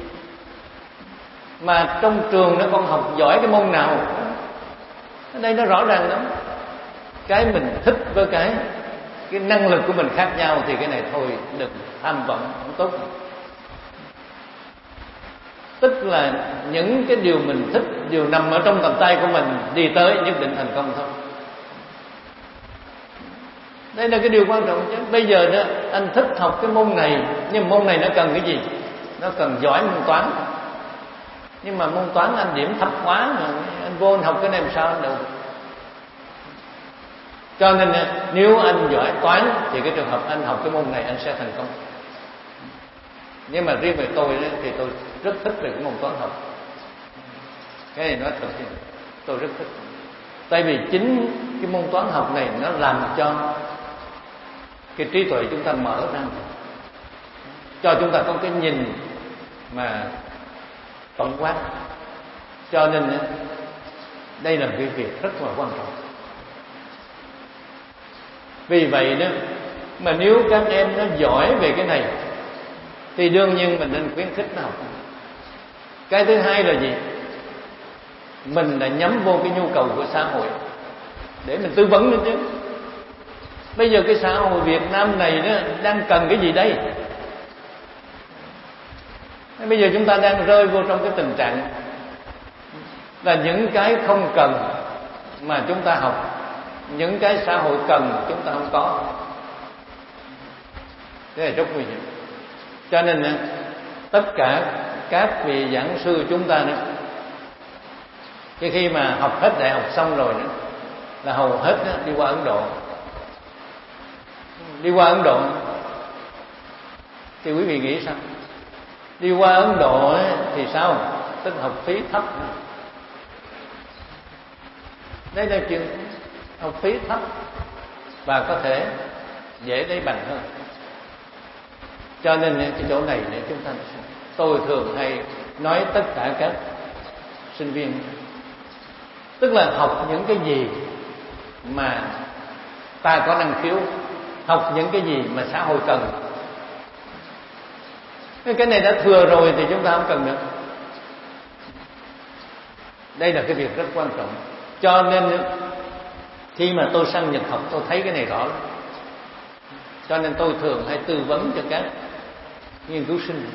Mà trong trường nó con học giỏi cái môn nào? Ở đây nó rõ ràng lắm. Cái mình thích với cái cái năng lực của mình khác nhau thì cái này thôi, đừng tham vọng, không tốt. Tức là những cái điều mình thích, điều nằm ở trong tầm tay của mình, đi tới nhất định thành công thôi. Đây là cái điều quan trọng chứ. Bây giờ đó anh thích học cái môn này, nhưng môn này nó cần cái gì? Nó cần giỏi môn toán. Nhưng mà môn toán anh điểm thấp quá mà anh vô anh học cái này làm sao anh được. Cho nên nếu anh giỏi toán thì cái trường hợp anh học cái môn này anh sẽ thành công. Nhưng mà riêng về tôi thì tôi rất thích về cái môn toán học. Cái này nói thật chứ, tôi rất thích. Tại vì chính cái môn toán học này nó làm cho cái trí tuệ chúng ta mở ra, cho chúng ta có cái nhìn mà tổng quát. Cho nên đây là một cái việc rất là quan trọng. Vì vậy đó mà nếu các em nó giỏi về cái này thì đương nhiên mình nên khuyến khích nó học. Cái thứ hai là gì? Mình đã nhắm vô cái nhu cầu của xã hội để mình tư vấn nữa chứ. Bây giờ cái xã hội Việt Nam này đó đang cần cái gì đây? Bây giờ chúng ta đang rơi vô trong cái tình trạng là những cái không cần mà chúng ta học, những cái xã hội cần chúng ta không có. Thế là rất nguy hiểm. Cho nên tất cả các vị giảng sư chúng ta đó, cái khi mà học hết đại học xong rồi đó, là hầu hết đó, đi qua Ấn Độ. Đi qua Ấn Độ thì quý vị nghĩ sao? Đi qua Ấn Độ ấy, thì sao? Tức học phí thấp. Đây là chuyện học phí thấp và có thể dễ lấy bằng hơn. Cho nên cái chỗ này để chúng ta, tôi thường hay nói tất cả các sinh viên, tức là học những cái gì mà ta có năng khiếu, học những cái gì mà xã hội cần. Cái này đã thừa rồi thì chúng ta không cần nữa. Đây là cái việc rất quan trọng. Cho nên khi mà tôi sang Nhật học, tôi thấy cái này rõ lắm. Cho nên tôi thường hay tư vấn cho các nghiên cứu sinh.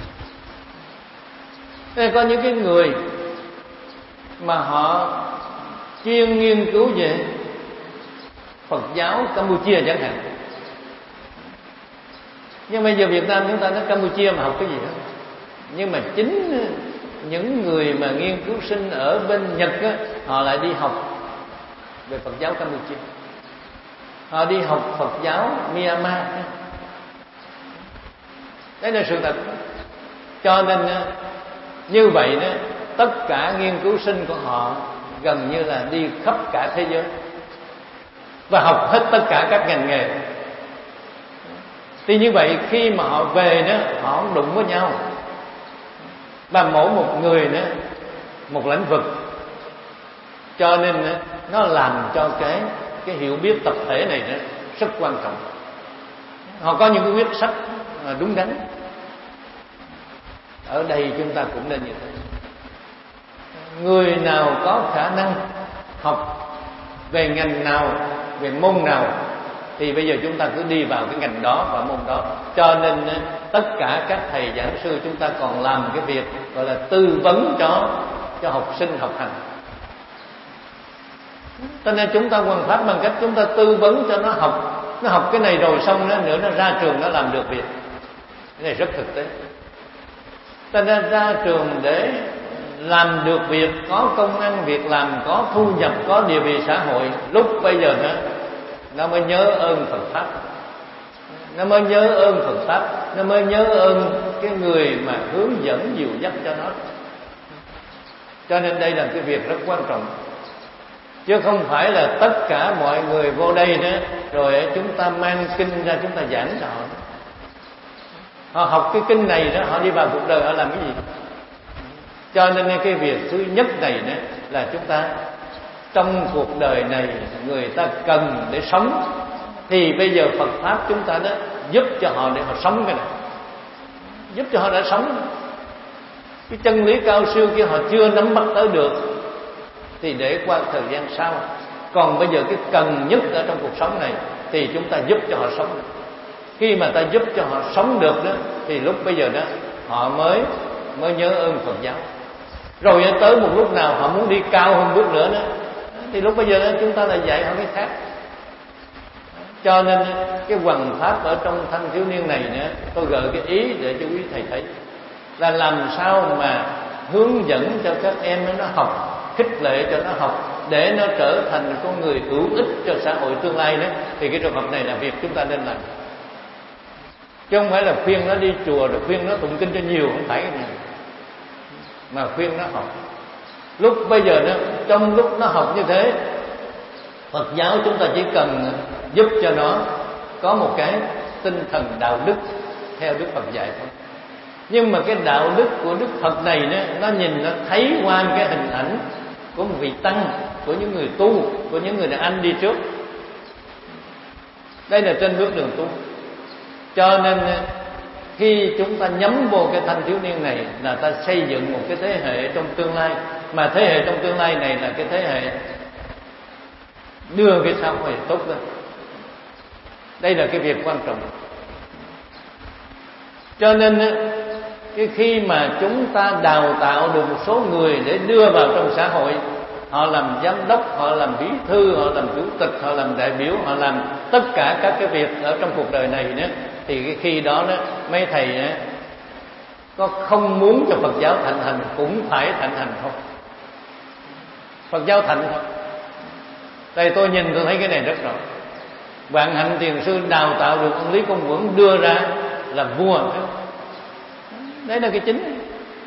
Đây có những cái người mà họ chuyên nghiên cứu về Phật giáo Campuchia chẳng hạn. Nhưng bây giờ Việt Nam chúng ta nói Campuchia mà học cái gì đó. Nhưng mà chính những người mà nghiên cứu sinh ở bên Nhật á, họ lại đi học về Phật giáo Campuchia, họ đi học Phật giáo Myanmar. Đấy là sự thật. Cho nên như vậy đó, tất cả nghiên cứu sinh của họ gần như là đi khắp cả thế giới và học hết tất cả các ngành nghề. Thì như vậy khi mà họ về đó, họ không đụng với nhau, và mỗi một người đó một lĩnh vực. Cho nên nó làm cho cái cái hiểu biết tập thể này đó rất quan trọng. Họ có những cái quyết sách đúng đắn. Ở đây chúng ta cũng nên như thế. Người nào có khả năng học về ngành nào, về môn nào, thì bây giờ chúng ta cứ đi vào cái ngành đó và môn đó. Cho nên tất cả các thầy giảng sư chúng ta còn làm cái việc gọi là tư vấn cho cho học sinh học hành. Cho nên chúng ta hoàn pháp bằng cách chúng ta tư vấn cho nó học. Nó học cái này rồi xong nó nữa nó ra trường nó làm được việc. Cái này rất thực tế. Cho nên ra trường để làm được việc, có công ăn việc làm, có thu nhập, có địa vị xã hội, lúc bây giờ nó nó mới nhớ ơn Phật pháp, nó mới nhớ ơn Phật pháp, nó mới nhớ ơn cái người mà hướng dẫn dìu dắt cho nó. Cho nên đây là cái việc rất quan trọng, chứ không phải là tất cả mọi người vô đây đó rồi chúng ta mang kinh ra chúng ta giảng cho họ. Họ học cái kinh này đó, họ đi vào cuộc đời họ làm cái gì? Cho nên cái việc thứ nhất này đó là chúng ta trong cuộc đời này người ta cần để sống, thì bây giờ Phật pháp chúng ta đó giúp cho họ để họ sống cái này, giúp cho họ đã sống. Cái chân lý cao siêu kia họ chưa nắm bắt tới được thì để qua thời gian sau. Còn bây giờ cái cần nhất ở trong cuộc sống này thì chúng ta giúp cho họ sống được. Khi mà ta giúp cho họ sống được đó thì lúc bây giờ đó họ mới mới nhớ ơn Phật giáo. Rồi tới một lúc nào họ muốn đi cao hơn bước nữa đó, thì lúc bây giờ đó chúng ta lại dạy họ cái khác. Cho nên cái hoằng pháp ở trong thanh thiếu niên này nữa, tôi gợi cái ý để cho quý thầy thấy là làm sao mà hướng dẫn cho các em nó học, khích lệ cho nó học để nó trở thành con người hữu ích cho xã hội tương lai đó. Thì cái trường hợp này là việc chúng ta nên làm, chứ không phải là khuyên nó đi chùa rồi khuyên nó tụng kinh cho nhiều, không phải cái này, mà khuyên nó học. Lúc bây giờ nó trong lúc nó học như thế, Phật giáo chúng ta chỉ cần giúp cho nó có một cái tinh thần đạo đức theo Đức Phật dạy thôi. Nhưng mà cái đạo đức của Đức Phật này đó, nó nhìn nó thấy qua cái hình ảnh của một vị tăng, của những người tu, của những người đàn anh đi trước. Đây là trên bước đường tu. Cho nên khi chúng ta nhắm vô cái thanh thiếu niên này là ta xây dựng một cái thế hệ trong tương lai, mà thế hệ trong tương lai này là cái thế hệ đưa cái xã hội tốt lên. Đây là cái việc quan trọng. Cho nên cái khi mà chúng ta đào tạo được một số người để đưa vào trong xã hội, họ làm giám đốc, họ làm bí thư, họ làm chủ tịch, họ làm đại biểu, họ làm tất cả các cái việc ở trong cuộc đời này nữa, thì cái khi đó đó mấy thầy đó, có không muốn cho Phật giáo thịnh hành cũng phải thịnh hành thôi. Phật giáo thịnh thôi. Đây tôi nhìn tôi thấy cái này rất rõ. Vạn Hạnh Thiền Sư đào tạo được ông Lý Công Uẩn đưa ra làm vua. Đấy là cái chính.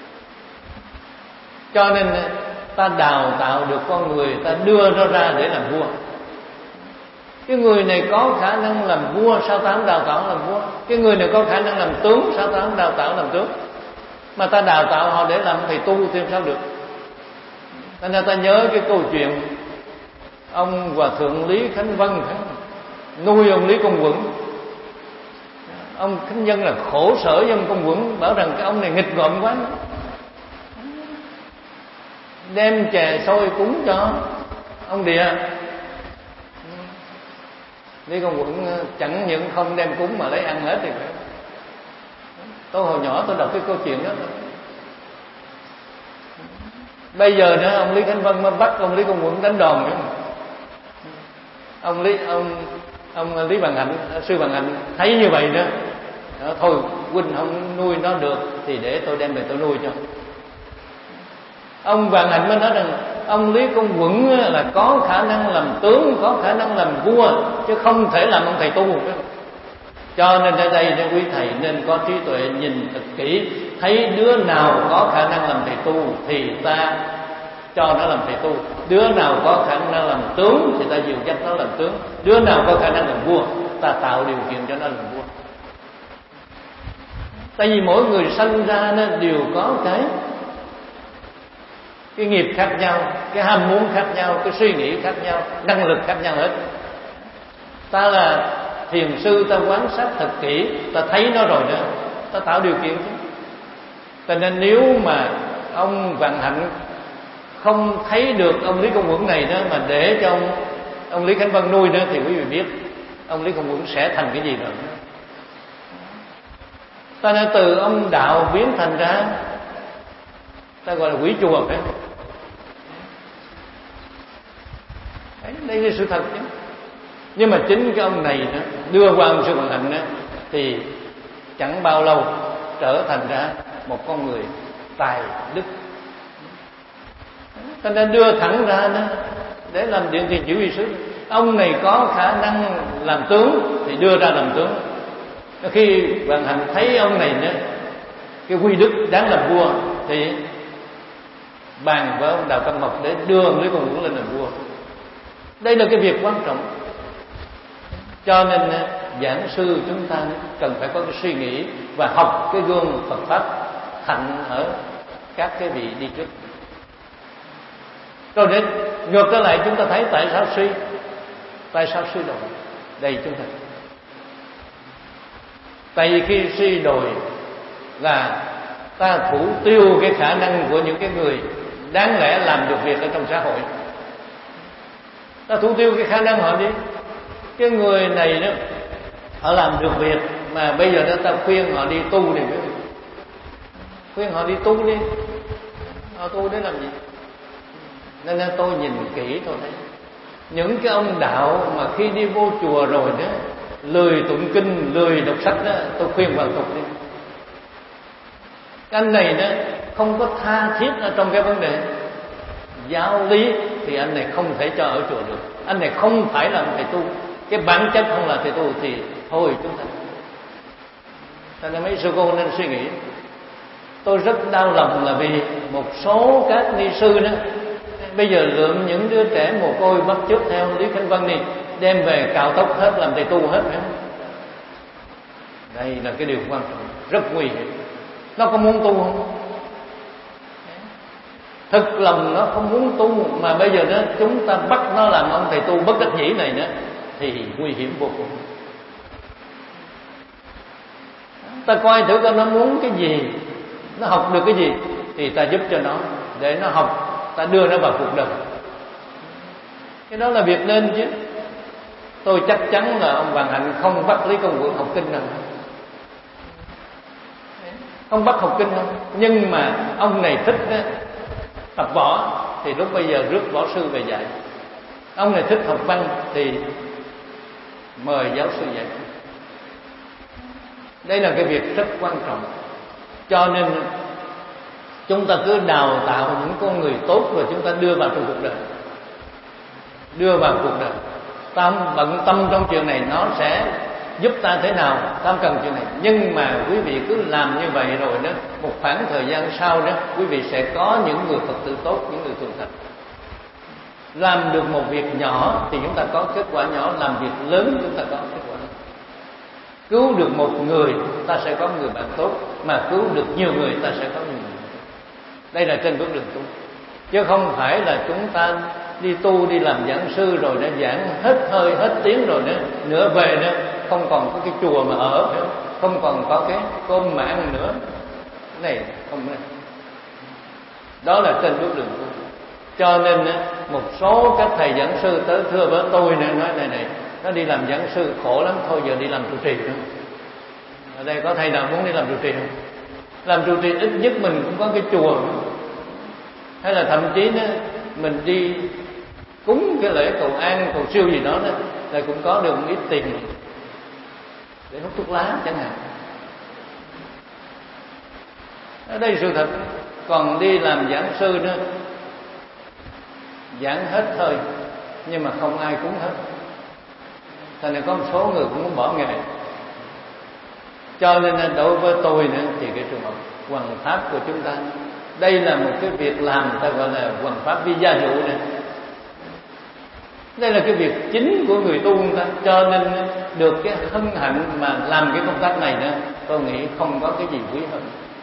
Cho nên ta đào tạo được con người, ta đưa nó ra để làm vua. Cái người này có khả năng làm vua, sao ta không đào tạo làm vua? Cái người này có khả năng làm tướng, sao ta không đào tạo làm tướng? Mà ta đào tạo họ để làm thầy tu thì sao được? Nên là ta nhớ cái câu chuyện ông Hòa Thượng Lý Khánh Vân nuôi ông Lý Công Uẩn. Ông Khánh Vân là khổ sở với ông Công Uẩn, bảo rằng cái ông này nghịch ngợm quá, đem chè xôi cúng cho ông Địa. Lý Công Uẩn chẳng những không đem cúng mà lấy ăn hết thì phải. Tôi hồi nhỏ tôi đọc cái câu chuyện đó. Bây giờ nữa ông Lý Khánh Vân mới bắt ông Lý Công Uẩn đánh đòn nữa. Ông Lý ông ông Lý Bằng Hạnh, sư Bằng Hạnh thấy như vậy đó, đó thôi huynh không nuôi nó được thì để tôi đem về tôi nuôi cho. Ông Vạn Hạnh mới nói rằng ông Lý Công Uẩn là có khả năng làm tướng, có khả năng làm vua, chứ không thể làm ông thầy tu. Cho nên ở đây quý thầy nên có trí tuệ, nhìn thật kỹ, thấy đứa nào có khả năng làm thầy tu thì ta cho nó làm thầy tu, đứa nào có khả năng làm tướng thì ta dìu dắt nó làm tướng, đứa nào có khả năng làm vua ta tạo điều kiện cho nó làm vua. Tại vì mỗi người sanh ra nó đều có cái cái nghiệp khác nhau, cái ham muốn khác nhau, cái suy nghĩ khác nhau, năng lực khác nhau hết. Ta là thiền sư, ta quan sát thật kỹ, ta thấy nó rồi nữa, ta tạo điều kiện chứ. Cho nên nếu mà ông Vạn Hạnh không thấy được ông Lý Công Uẩn này đó mà để cho ông, ông Lý Khánh Vân nuôi nữa thì quý vị biết ông Lý Công Uẩn sẽ thành cái gì rồi. Ta nên từ ông đạo biến thành ra ta gọi là quỷ chùa phải không? Đấy, đây là sự thật chứ. Nhưng mà chính cái ông này đó, đưa qua ông sư Bằng Hạnh đó, thì chẳng bao lâu trở thành ra một con người tài đức. Cho nên đưa thẳng ra đó để làm điện tiền chỉ huy sứ. Ông này có khả năng làm tướng thì đưa ra làm tướng. Khi Bằng Hạnh thấy ông này nữa, cái quy đức đáng làm vua thì bàn với ông Đào Căn Mộc để đưa ông Lý Công Uẩn lên làm vua. Đây là cái việc quan trọng. Cho nên giảng sư chúng ta cần phải có cái suy nghĩ và học cái gương Phật pháp hạnh ở các cái vị đi trước. Rồi đến ngược trở lại chúng ta thấy tại sao suy, tại sao suy đồi? Đây chúng ta, tại vì khi suy đồi là ta thủ tiêu cái khả năng của những cái người đáng lẽ làm được việc ở trong xã hội. Ta thủ tiêu cái khả năng họ đi. Cái người này đó họ làm được việc mà bây giờ đó ta khuyên họ đi tu thì khuyên họ đi tu đi. Họ tu để làm gì? Nên tôi nhìn kỹ tôi thấy những cái ông đạo mà khi đi vô chùa rồi đó, lười tụng kinh, lười đọc sách đó, tôi khuyên vào tục đi. Cái anh này đó không có tha thiết ở trong cái vấn đề giáo lý thì anh này không thể cho ở chùa được. Anh này không phải là thầy tu, cái bản chất không là thầy tu thì thôi chúng ta. Cho nên mấy sư cô nên suy nghĩ. Tôi rất đau lòng là vì một số các ni sư đó bây giờ lượm những đứa trẻ mồ côi bắt chước theo Lý Khánh Vân đi, đem về cạo tóc hết, làm thầy tu hết. Đây là cái điều quan trọng, rất nguy hiểm. Nó có muốn tu không? Thực lòng nó không muốn tu, mà bây giờ đó chúng ta bắt nó làm ông thầy tu bất đắc dĩ này nữa thì nguy hiểm vô cùng. Ta coi thử coi nó muốn cái gì, nó học được cái gì thì ta giúp cho nó, để nó học, ta đưa nó vào cuộc đời. Cái đó là việc nên chứ. Tôi chắc chắn là ông Vạn Hạnh không bắt Lý Công Uẩn học kinh đâu, không bắt học kinh đâu. Nhưng mà ông này thích đó, tập võ thì lúc bây giờ rước võ sư về dạy. Ông này thích học văn thì mời giáo sư dạy. Đây là cái việc rất quan trọng. Cho nên chúng ta cứ đào tạo những con người tốt rồi chúng ta đưa vào trong cuộc đời, đưa vào cuộc đời. Ta không bận tâm trong chuyện này nó sẽ giúp ta thế nào, ta không cần chuyện này. Nhưng mà quý vị cứ làm như vậy rồi đó, một khoảng thời gian sau đó quý vị sẽ có những người Phật tử tốt, những người thuần thành. Làm được một việc nhỏ thì chúng ta có kết quả nhỏ, làm việc lớn chúng ta có kết quả lớn. Cứu được một người ta sẽ có người bạn tốt, mà cứu được nhiều người ta sẽ có nhiều người. Đây là trên bước đường tu, chứ không phải là chúng ta đi tu, đi làm giảng sư rồi đã giảng hết hơi hết tiếng rồi nữa, nữa về nữa không còn có cái chùa mà ở, không còn có cái cơm mà ăn nữa. Cái này không nên. Đó là trên bước đường tu. Cho nên một số các thầy giảng sư tới thưa với tôi này, nói này này, nó đi làm giảng sư khổ lắm, thôi giờ đi làm trụ trì nữa. Ở đây có thầy nào muốn đi làm trụ trì không? Làm trụ trì ít nhất mình cũng có cái chùa, hay là thậm chí đó, mình đi cúng cái lễ cầu an, cầu siêu gì đó, đó là cũng có được một ít tiền để hút thuốc lá chẳng hạn. Ở đây sự thật. Còn đi làm giảng sư đó, giảng hết thời nhưng mà không ai cúng hết. Thành ra có một số người cũng muốn bỏ nghề. Cho nên đối với tôi nữa thì cái trường hợp hoằng pháp của chúng ta, đây là một cái việc làm ta gọi là hoằng pháp vi gia dụ này. Đây là cái việc chính của người tu ta. Cho nên được cái hân hạnh mà làm cái công tác này nữa, tôi nghĩ không có cái gì quý hơn.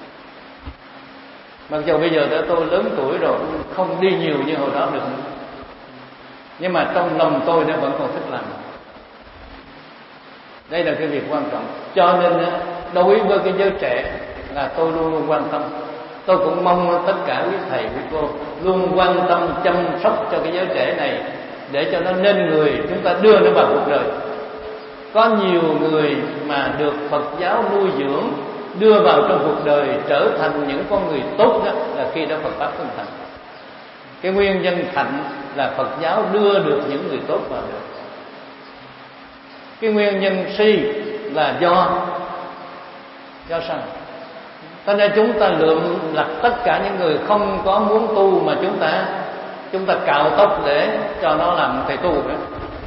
Mặc dù bây giờ tôi lớn tuổi rồi, không đi nhiều như hồi đó được, nhưng mà trong lòng tôi nó vẫn còn thích làm. Đây là cái việc quan trọng. Cho nên đối với cái giới trẻ là tôi luôn luôn quan tâm. Tôi cũng mong tất cả quý thầy quý cô luôn quan tâm chăm sóc cho cái giới trẻ này, để cho nó nên người, chúng ta đưa nó vào cuộc đời. Có nhiều người mà được Phật giáo nuôi dưỡng, đưa vào trong cuộc đời, trở thành những con người tốt đó, là khi đó Phật pháp hưng thành. Cái nguyên nhân thạnh là Phật giáo đưa được những người tốt vào được. Cái nguyên nhân si là do do sao? Cho nên chúng ta lượm lặt tất cả những người không có muốn tu, mà chúng ta chúng ta cạo tóc để cho nó làm thầy tu đó.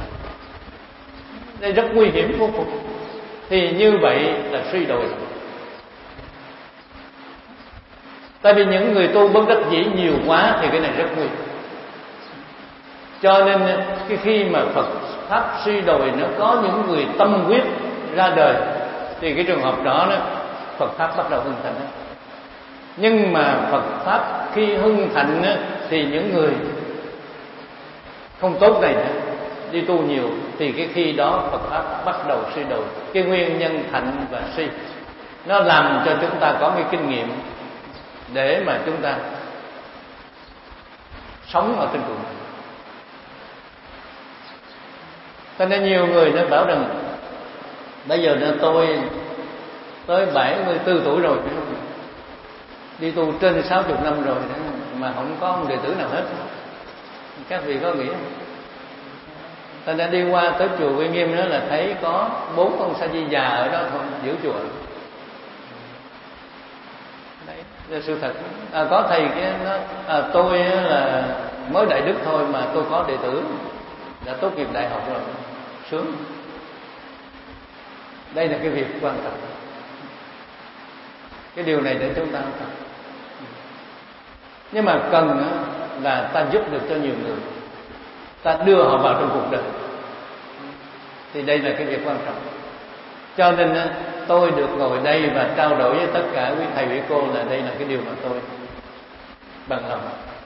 Đây rất nguy hiểm vô cùng. Thì như vậy là suy đồi. Tại vì những người tu bất đắc dĩ nhiều quá thì cái này rất nguy. Cho nên cái khi mà Phật pháp suy đồi, nó có những người tâm quyết ra đời, thì cái trường hợp đó, đó Phật pháp bắt đầu hưng thành. Nhưng mà Phật pháp khi hưng thành đó, thì những người không tốt này nữa, đi tu nhiều, thì cái khi đó Phật pháp bắt đầu suy đồi. Cái nguyên nhân thạnh và suy nó làm cho chúng ta có cái kinh nghiệm để mà chúng ta sống ở trên cuộc đời. Cho nên nhiều người nó bảo rằng bây giờ tôi tới bảy mươi tư tuổi rồi, đi tu trên sáu mươi năm rồi mà không có ông đệ tử nào hết. Các vị có nghĩ không? Ta đã đi qua tới chùa Uy Nghiêm đó là thấy có bốn ông sa di già ở đó thôi, giữ chùa. Đấy là sự thật. À, có thầy cái nó à, tôi là mới đại đức thôi mà tôi có đệ tử đã tốt nghiệp đại học rồi, sướng. Đây là cái việc quan trọng. Cái điều này để chúng ta học. Nhưng mà cần là ta giúp được cho nhiều người, ta đưa họ vào trong cuộc đời, thì đây là cái việc quan trọng. Cho nên tôi được ngồi đây và trao đổi với tất cả quý thầy quý cô là đây là cái điều mà tôi bằng lòng.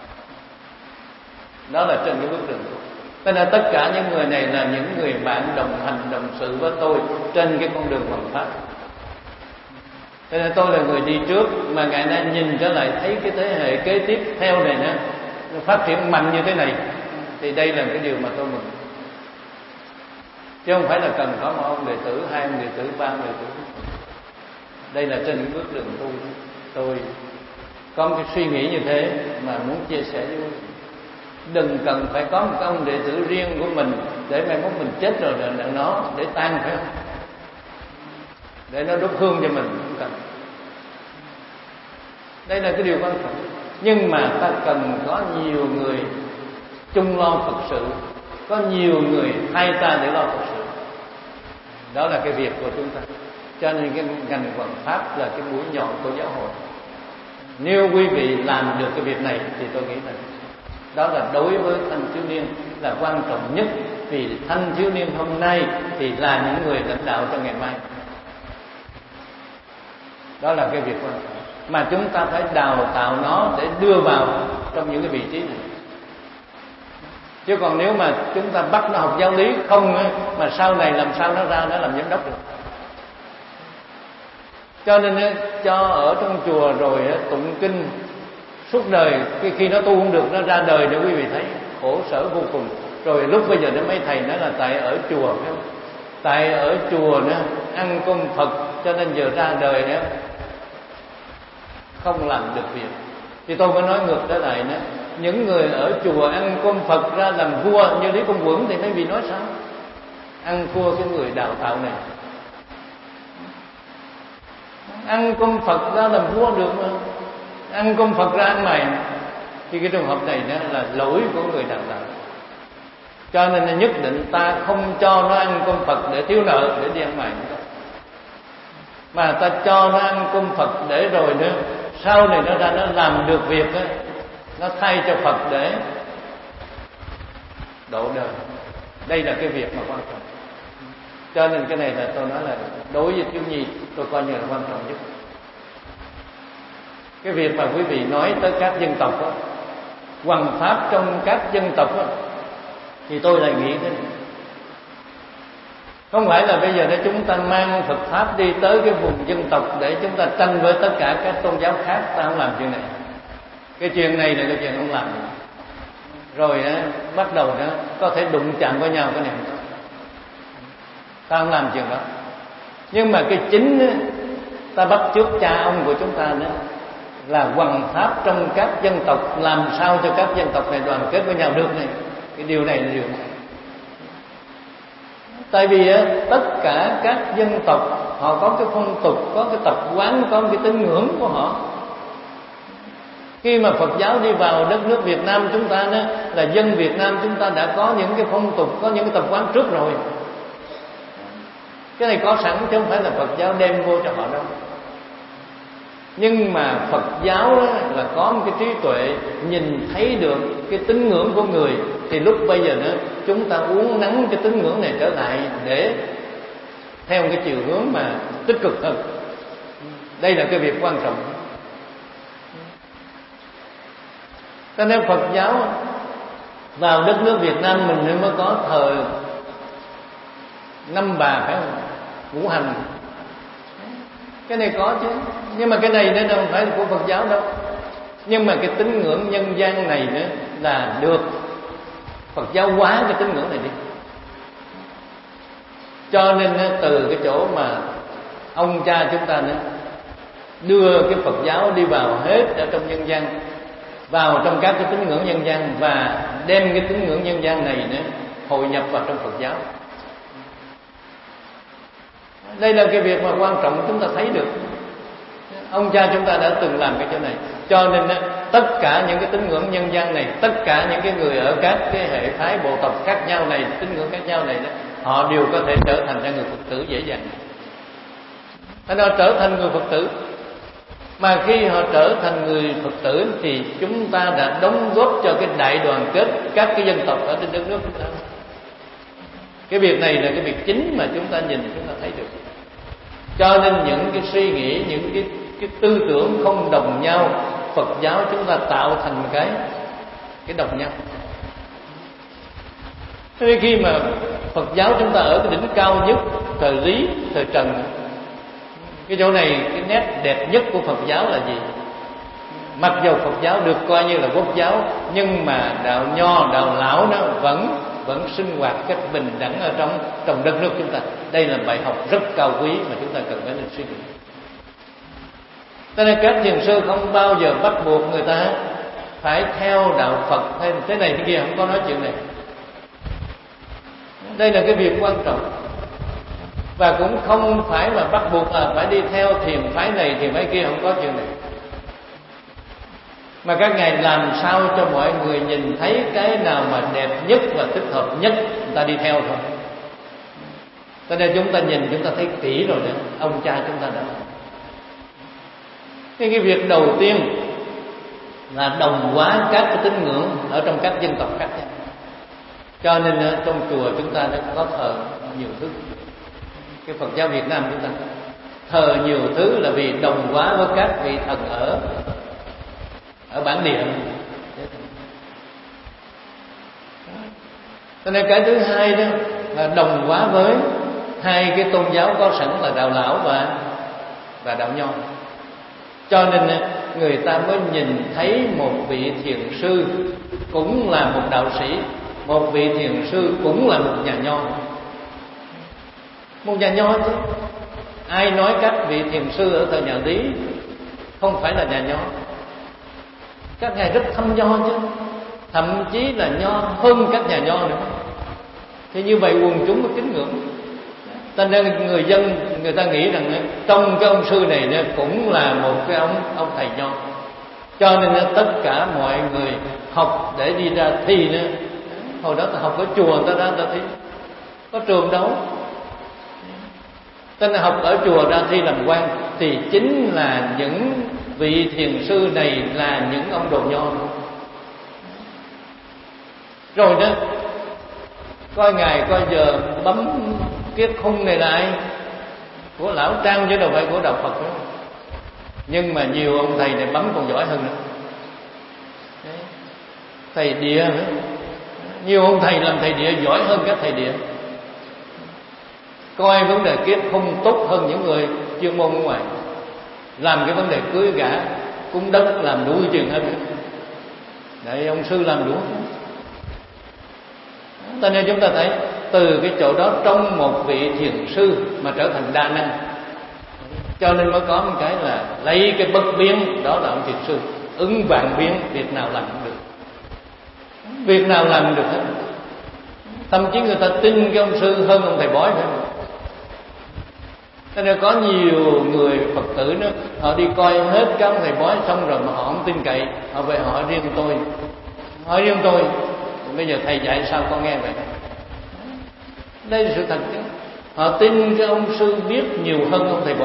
Đó là trên cái bước đường. Cho nên tất cả những người này là những người bạn đồng hành đồng sự với tôi trên cái con đường hoằng pháp. Cho nên tôi là người đi trước, mà ngày nay nhìn trở lại thấy cái thế hệ kế tiếp theo này nữa nó phát triển mạnh như thế này, thì đây là cái điều mà tôi mừng. Chứ không phải là cần có một ông đệ tử, hai ông đệ tử, ba ông đệ tử. Đây là trên những bước đường tu. Tôi có một cái suy nghĩ như thế mà muốn chia sẻ với quý vị. Đừng cần phải có một ông đệ tử riêng của mình để mai mốt mình chết rồi là nó để tan, phải không? Để nó đốt hương cho mình, không cần. Đây là cái điều quan trọng. Nhưng mà ta cần có nhiều người chung lo Phật sự, có nhiều người thay ta để lo Phật sự. Đó là cái việc của chúng ta. Cho nên cái ngành hoằng pháp là cái mũi nhọn của giáo hội. Nếu quý vị làm được cái việc này thì tôi nghĩ là đó là đối với thanh thiếu niên là quan trọng nhất. Vì thanh thiếu niên hôm nay thì là những người lãnh đạo cho ngày mai. Đó là cái việc quan trọng mà chúng ta phải đào tạo nó để đưa vào trong những cái vị trí này. Chứ còn nếu mà chúng ta bắt nó học giáo lý không ấy, mà sau này làm sao nó ra nó làm giám đốc được. Cho nên ấy, cho ở trong chùa rồi ấy, tụng kinh suốt đời, khi, khi nó tu không được nó ra đời để quý vị thấy khổ sở vô cùng. Rồi lúc bây giờ nó mấy thầy nói là tại ở chùa, phải không? Tại ở chùa nữa ăn cơm Phật cho nên giờ ra đời nữa không làm được việc. Thì tôi mới nói ngược trở lại nữa, những người ở chùa ăn cơm Phật ra làm vua như Lý Công Uẩn thì mấy vị nói sao? Ăn thua cái người đào tạo này. Ăn cơm Phật ra làm vua được mà, ăn cơm Phật ra ăn mày. Thì cái trường hợp này đó là lỗi của người đào tạo. Cho nên là nhất định ta không cho nó ăn cơm Phật để thiếu nợ, để đi ăn mày, mà ta cho nó ăn cơm Phật để rồi nữa sau này nó ra nó làm được việc đó, nó thay cho Phật để độ đời. Đây là cái việc mà quan trọng. Cho nên cái này là tôi nói là đối với thiếu nhi tôi coi như là quan trọng nhất. Cái việc mà quý vị nói tới các dân tộc đó, hoằng pháp trong các dân tộc đó, thì tôi lại nghĩ thế này. Không phải là bây giờ để chúng ta mang Phật Pháp đi tới cái vùng dân tộc để chúng ta tranh với tất cả các tôn giáo khác. Ta không làm chuyện này. Cái chuyện này là cái chuyện không làm. Rồi đó, bắt đầu đó có thể đụng chạm với nhau cái này. Ta không làm chuyện đó. Nhưng mà cái chính đó, ta bắt chước cha ông của chúng ta đó là hoằng pháp trong các dân tộc, làm sao cho các dân tộc này đoàn kết với nhau được này. Cái điều này là điều này. Tại vì tất cả các dân tộc họ có cái phong tục, có cái tập quán, có cái tín ngưỡng của họ. Khi mà Phật giáo đi vào đất nước Việt Nam chúng ta đó, là dân Việt Nam chúng ta đã có những cái phong tục, có những cái tập quán trước rồi. Cái này có sẵn chứ không phải là Phật giáo đem vô cho họ đâu. Nhưng mà Phật giáo đó là có một cái trí tuệ nhìn thấy được cái tín ngưỡng của người, thì lúc bây giờ nữa chúng ta uốn nắn cái tín ngưỡng này trở lại để theo cái chiều hướng mà tích cực hơn. Đây là cái việc quan trọng. Cho nên Phật giáo vào đất nước Việt Nam mình mới có thờ năm bà, phải không? Ngũ hành. Cái này có chứ. Nhưng mà cái này nó đâu phải là của Phật giáo đâu. Nhưng mà cái tín ngưỡng nhân gian này nữa là được Phật giáo hóa cái tín ngưỡng này đi. Cho nên từ cái chỗ mà ông cha chúng ta nữa đưa cái Phật giáo đi vào hết ở trong nhân gian, vào trong các cái tín ngưỡng nhân gian, và đem cái tín ngưỡng nhân gian này nữa hội nhập vào trong Phật giáo. Đây là cái việc mà quan trọng chúng ta thấy được. Ông cha chúng ta đã từng làm cái chỗ này. Cho nên tất cả những cái tín ngưỡng nhân gian này, tất cả những cái người ở các cái hệ phái bộ tộc khác nhau này, tín ngưỡng khác nhau này, họ đều có thể trở thành ra người Phật tử dễ dàng. Họ trở thành người Phật tử. Mà khi họ trở thành người Phật tử thì chúng ta đã đóng góp cho cái đại đoàn kết các cái dân tộc ở trên đất nước chúng ta. Cái việc này là cái việc chính mà chúng ta nhìn, chúng ta thấy được. Cho nên những cái suy nghĩ, những cái, cái tư tưởng không đồng nhau, Phật giáo chúng ta tạo thành cái cái đồng nhau. Thế nên khi mà Phật giáo chúng ta ở cái đỉnh cao nhất thời Lý, thời Trần, cái chỗ này cái nét đẹp nhất của Phật giáo là gì? Mặc dù Phật giáo được coi như là quốc giáo, nhưng mà đạo Nho, đạo Lão nó vẫn vẫn sinh hoạt cách bình đẳng ở trong trong đất nước chúng ta. Đây là bài học rất cao quý mà chúng ta cần phải nên suy nghĩ. Cho nên các thiền sư không bao giờ bắt buộc người ta phải theo đạo Phật hay thế này thế kia, không có nói chuyện này. Đây là cái việc quan trọng. Và cũng không phải là bắt buộc là phải đi theo thiền phái này thiền phái kia, không có chuyện này. Mà các ngài làm sao cho mọi người nhìn thấy cái nào mà đẹp nhất và thích hợp nhất, người ta đi theo thôi. Cho nên chúng ta nhìn, chúng ta thấy kỹ rồi đó, ông cha chúng ta đã làm. Cái việc đầu tiên là đồng hóa các cái tín ngưỡng ở trong các dân tộc khác nhau. Cho nên trong chùa chúng ta đã có thờ nhiều thứ. Cái Phật giáo Việt Nam chúng ta thờ nhiều thứ là vì đồng hóa với các vị thần ở ở bản địa. Cho nên cái thứ hai đó là đồng hóa với hai cái tôn giáo có sẵn là đạo Lão và và đạo Nho. Cho nên người ta mới nhìn thấy một vị thiền sư cũng là một đạo sĩ, một vị thiền sư cũng là một nhà Nho. Một nhà Nho chứ. Ai nói các vị thiền sư ở thời nhà Lý không phải là nhà Nho? Các ngài rất thâm Nho chứ, thậm chí là Nho hơn các nhà Nho nữa. Thì như vậy quần chúng mới kính ngưỡng. Cho nên người dân người ta nghĩ rằng trong cái ông sư này cũng là một cái ông ông thầy Nho. Cho nên tất cả mọi người học để đi ra thi nữa. Hồi đó ta học ở chùa, ta ra ta thi, có trường đâu. Cho nên học ở chùa ra thi làm quan thì chính là những vị thiền sư này là những ông đồ Nho. Rồi đó, coi ngày coi giờ bấm cái khung này là ai? Của Lão Trang chứ đâu phải của đạo Phật nữa. Nhưng mà nhiều ông thầy này bấm còn giỏi hơn nữa. Đấy. Thầy địa nữa. Nhiều ông thầy làm thầy địa giỏi hơn các thầy địa. Coi vấn đề kiếp không tốt hơn những người chuyên môn ở ngoài. Làm cái vấn đề cưới gả, cúng đất làm đủ chuyện hết. Đấy, ông sư làm đủ. Cho nên chúng ta thấy từ cái chỗ đó trong một vị thiền sư mà trở thành đa năng. Cho nên mới có một cái là lấy cái bất biến, đó là ông thiền sư, ứng vạn biến, việc nào làm cũng được, việc nào làm được hết. Thậm chí người ta tin cái ông sư hơn ông thầy bói phải không? Cho nên có nhiều người Phật tử đó, họ đi coi hết các ông thầy bói xong rồi mà họ không tin cậy, họ về hỏi riêng tôi, hỏi riêng tôi, bây giờ thầy dạy sao con nghe vậy? Đây là sự thật chứ. Họ tin cái ông sư biết nhiều hơn ông thầy bói.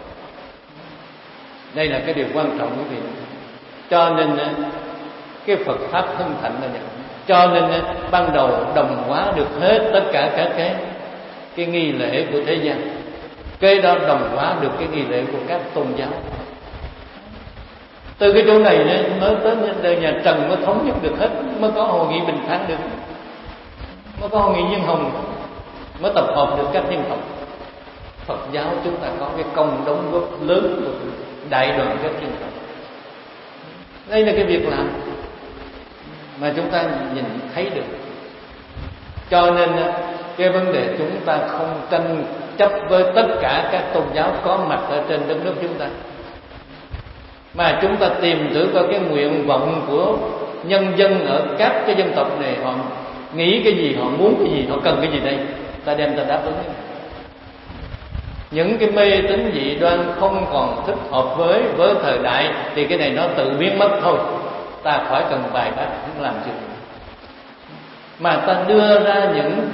Đây là cái điều quan trọng quý vị. Cho nên cái Phật pháp hưng thịnh là vậy. Cho nên ban đầu đồng hóa được hết tất cả các cái cái nghi lễ của thế gian. Cái đó đồng hóa được cái nghi lễ của các tôn giáo. Từ cái chỗ này mới tới đời nhà Trần mới thống nhất được hết, mới có hội nghị Bình Thản được, mới có hội nghị Nhân Hồng, mới tập hợp được các dân tộc. Phật giáo chúng ta có cái công đóng góp lớn của đại đoàn kết dân tộc. Đây là cái việc làm mà chúng ta nhìn thấy được. Cho nên cái vấn đề chúng ta không tranh chấp với tất cả các tôn giáo có mặt ở trên đất nước chúng ta. Mà chúng ta tìm thử coi cái nguyện vọng của nhân dân ở các cái dân tộc này, họ nghĩ cái gì, họ muốn cái gì, họ cần cái gì đây, ta đem ta đáp ứng. Những cái mê tín dị đoan không còn thích hợp với với thời đại thì cái này nó tự biến mất thôi, ta khỏi cần bài bác không làm chuyện. Mà ta đưa ra những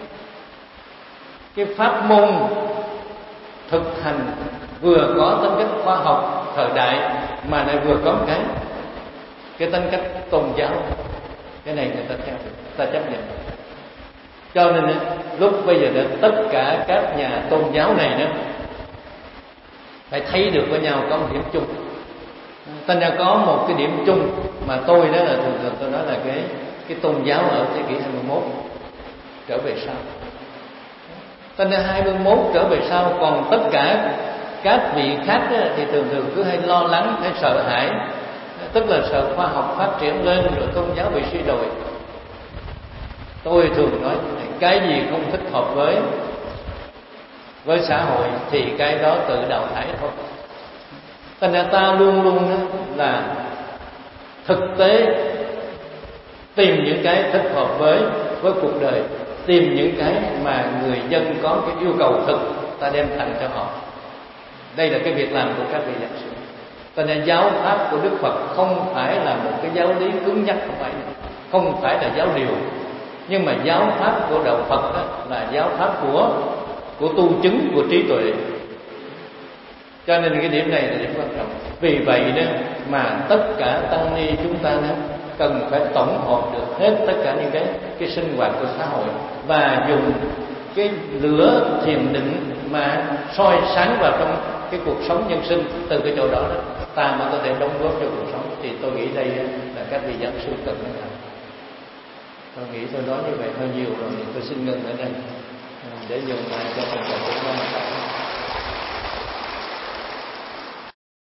cái pháp môn thực hành vừa có tính cách khoa học thời đại mà lại vừa có cái cái tính cách tôn giáo, cái này người ta theo, ta chấp nhận. Cho nên lúc bây giờ tất cả các nhà tôn giáo này đó phải thấy được với nhau có một điểm chung. Thành ra có một cái điểm chung mà tôi đó là thường thường tôi nói là cái cái tôn giáo ở thế kỷ hai mươi mốt trở về sau. Thành ra hai mươi mốt trở về sau, còn tất cả các vị khác đó, thì thường thường cứ hay lo lắng, hay sợ hãi, tức là sợ khoa học phát triển lên rồi tôn giáo bị suy đồi. Tôi thường nói cái gì không thích hợp với với xã hội thì cái đó tự đào thải thôi. Thành ra ta luôn luôn là thực tế tìm những cái thích hợp với với cuộc đời, tìm những cái mà người dân có cái yêu cầu thực, ta đem tặng cho họ. Đây là cái việc làm của các vị giáo sư. Cho nên giáo pháp của Đức Phật không phải là một cái giáo lý cứng nhắc, không phải, không phải là giáo điều, nhưng mà giáo pháp của đạo Phật đó là giáo pháp của của tu chứng, của trí tuệ. Cho nên cái điểm này là điểm quan trọng. Vì vậy đó mà tất cả tăng ni chúng ta đó cần phải tổng hợp được hết tất cả những cái cái sinh hoạt của xã hội và dùng cái lửa thiền định mà soi sáng vào trong cái cuộc sống nhân sinh. Từ cái chỗ đó, đó ta mới có thể đóng góp cho cuộc sống. Thì tôi nghĩ đây là các vị giáo sư cần phải làm. Tôi nghĩ tôi nói như vậy hơi nhiều rồi, tôi xin ngừng ở đây để dùng lại cho phần của chúng ta.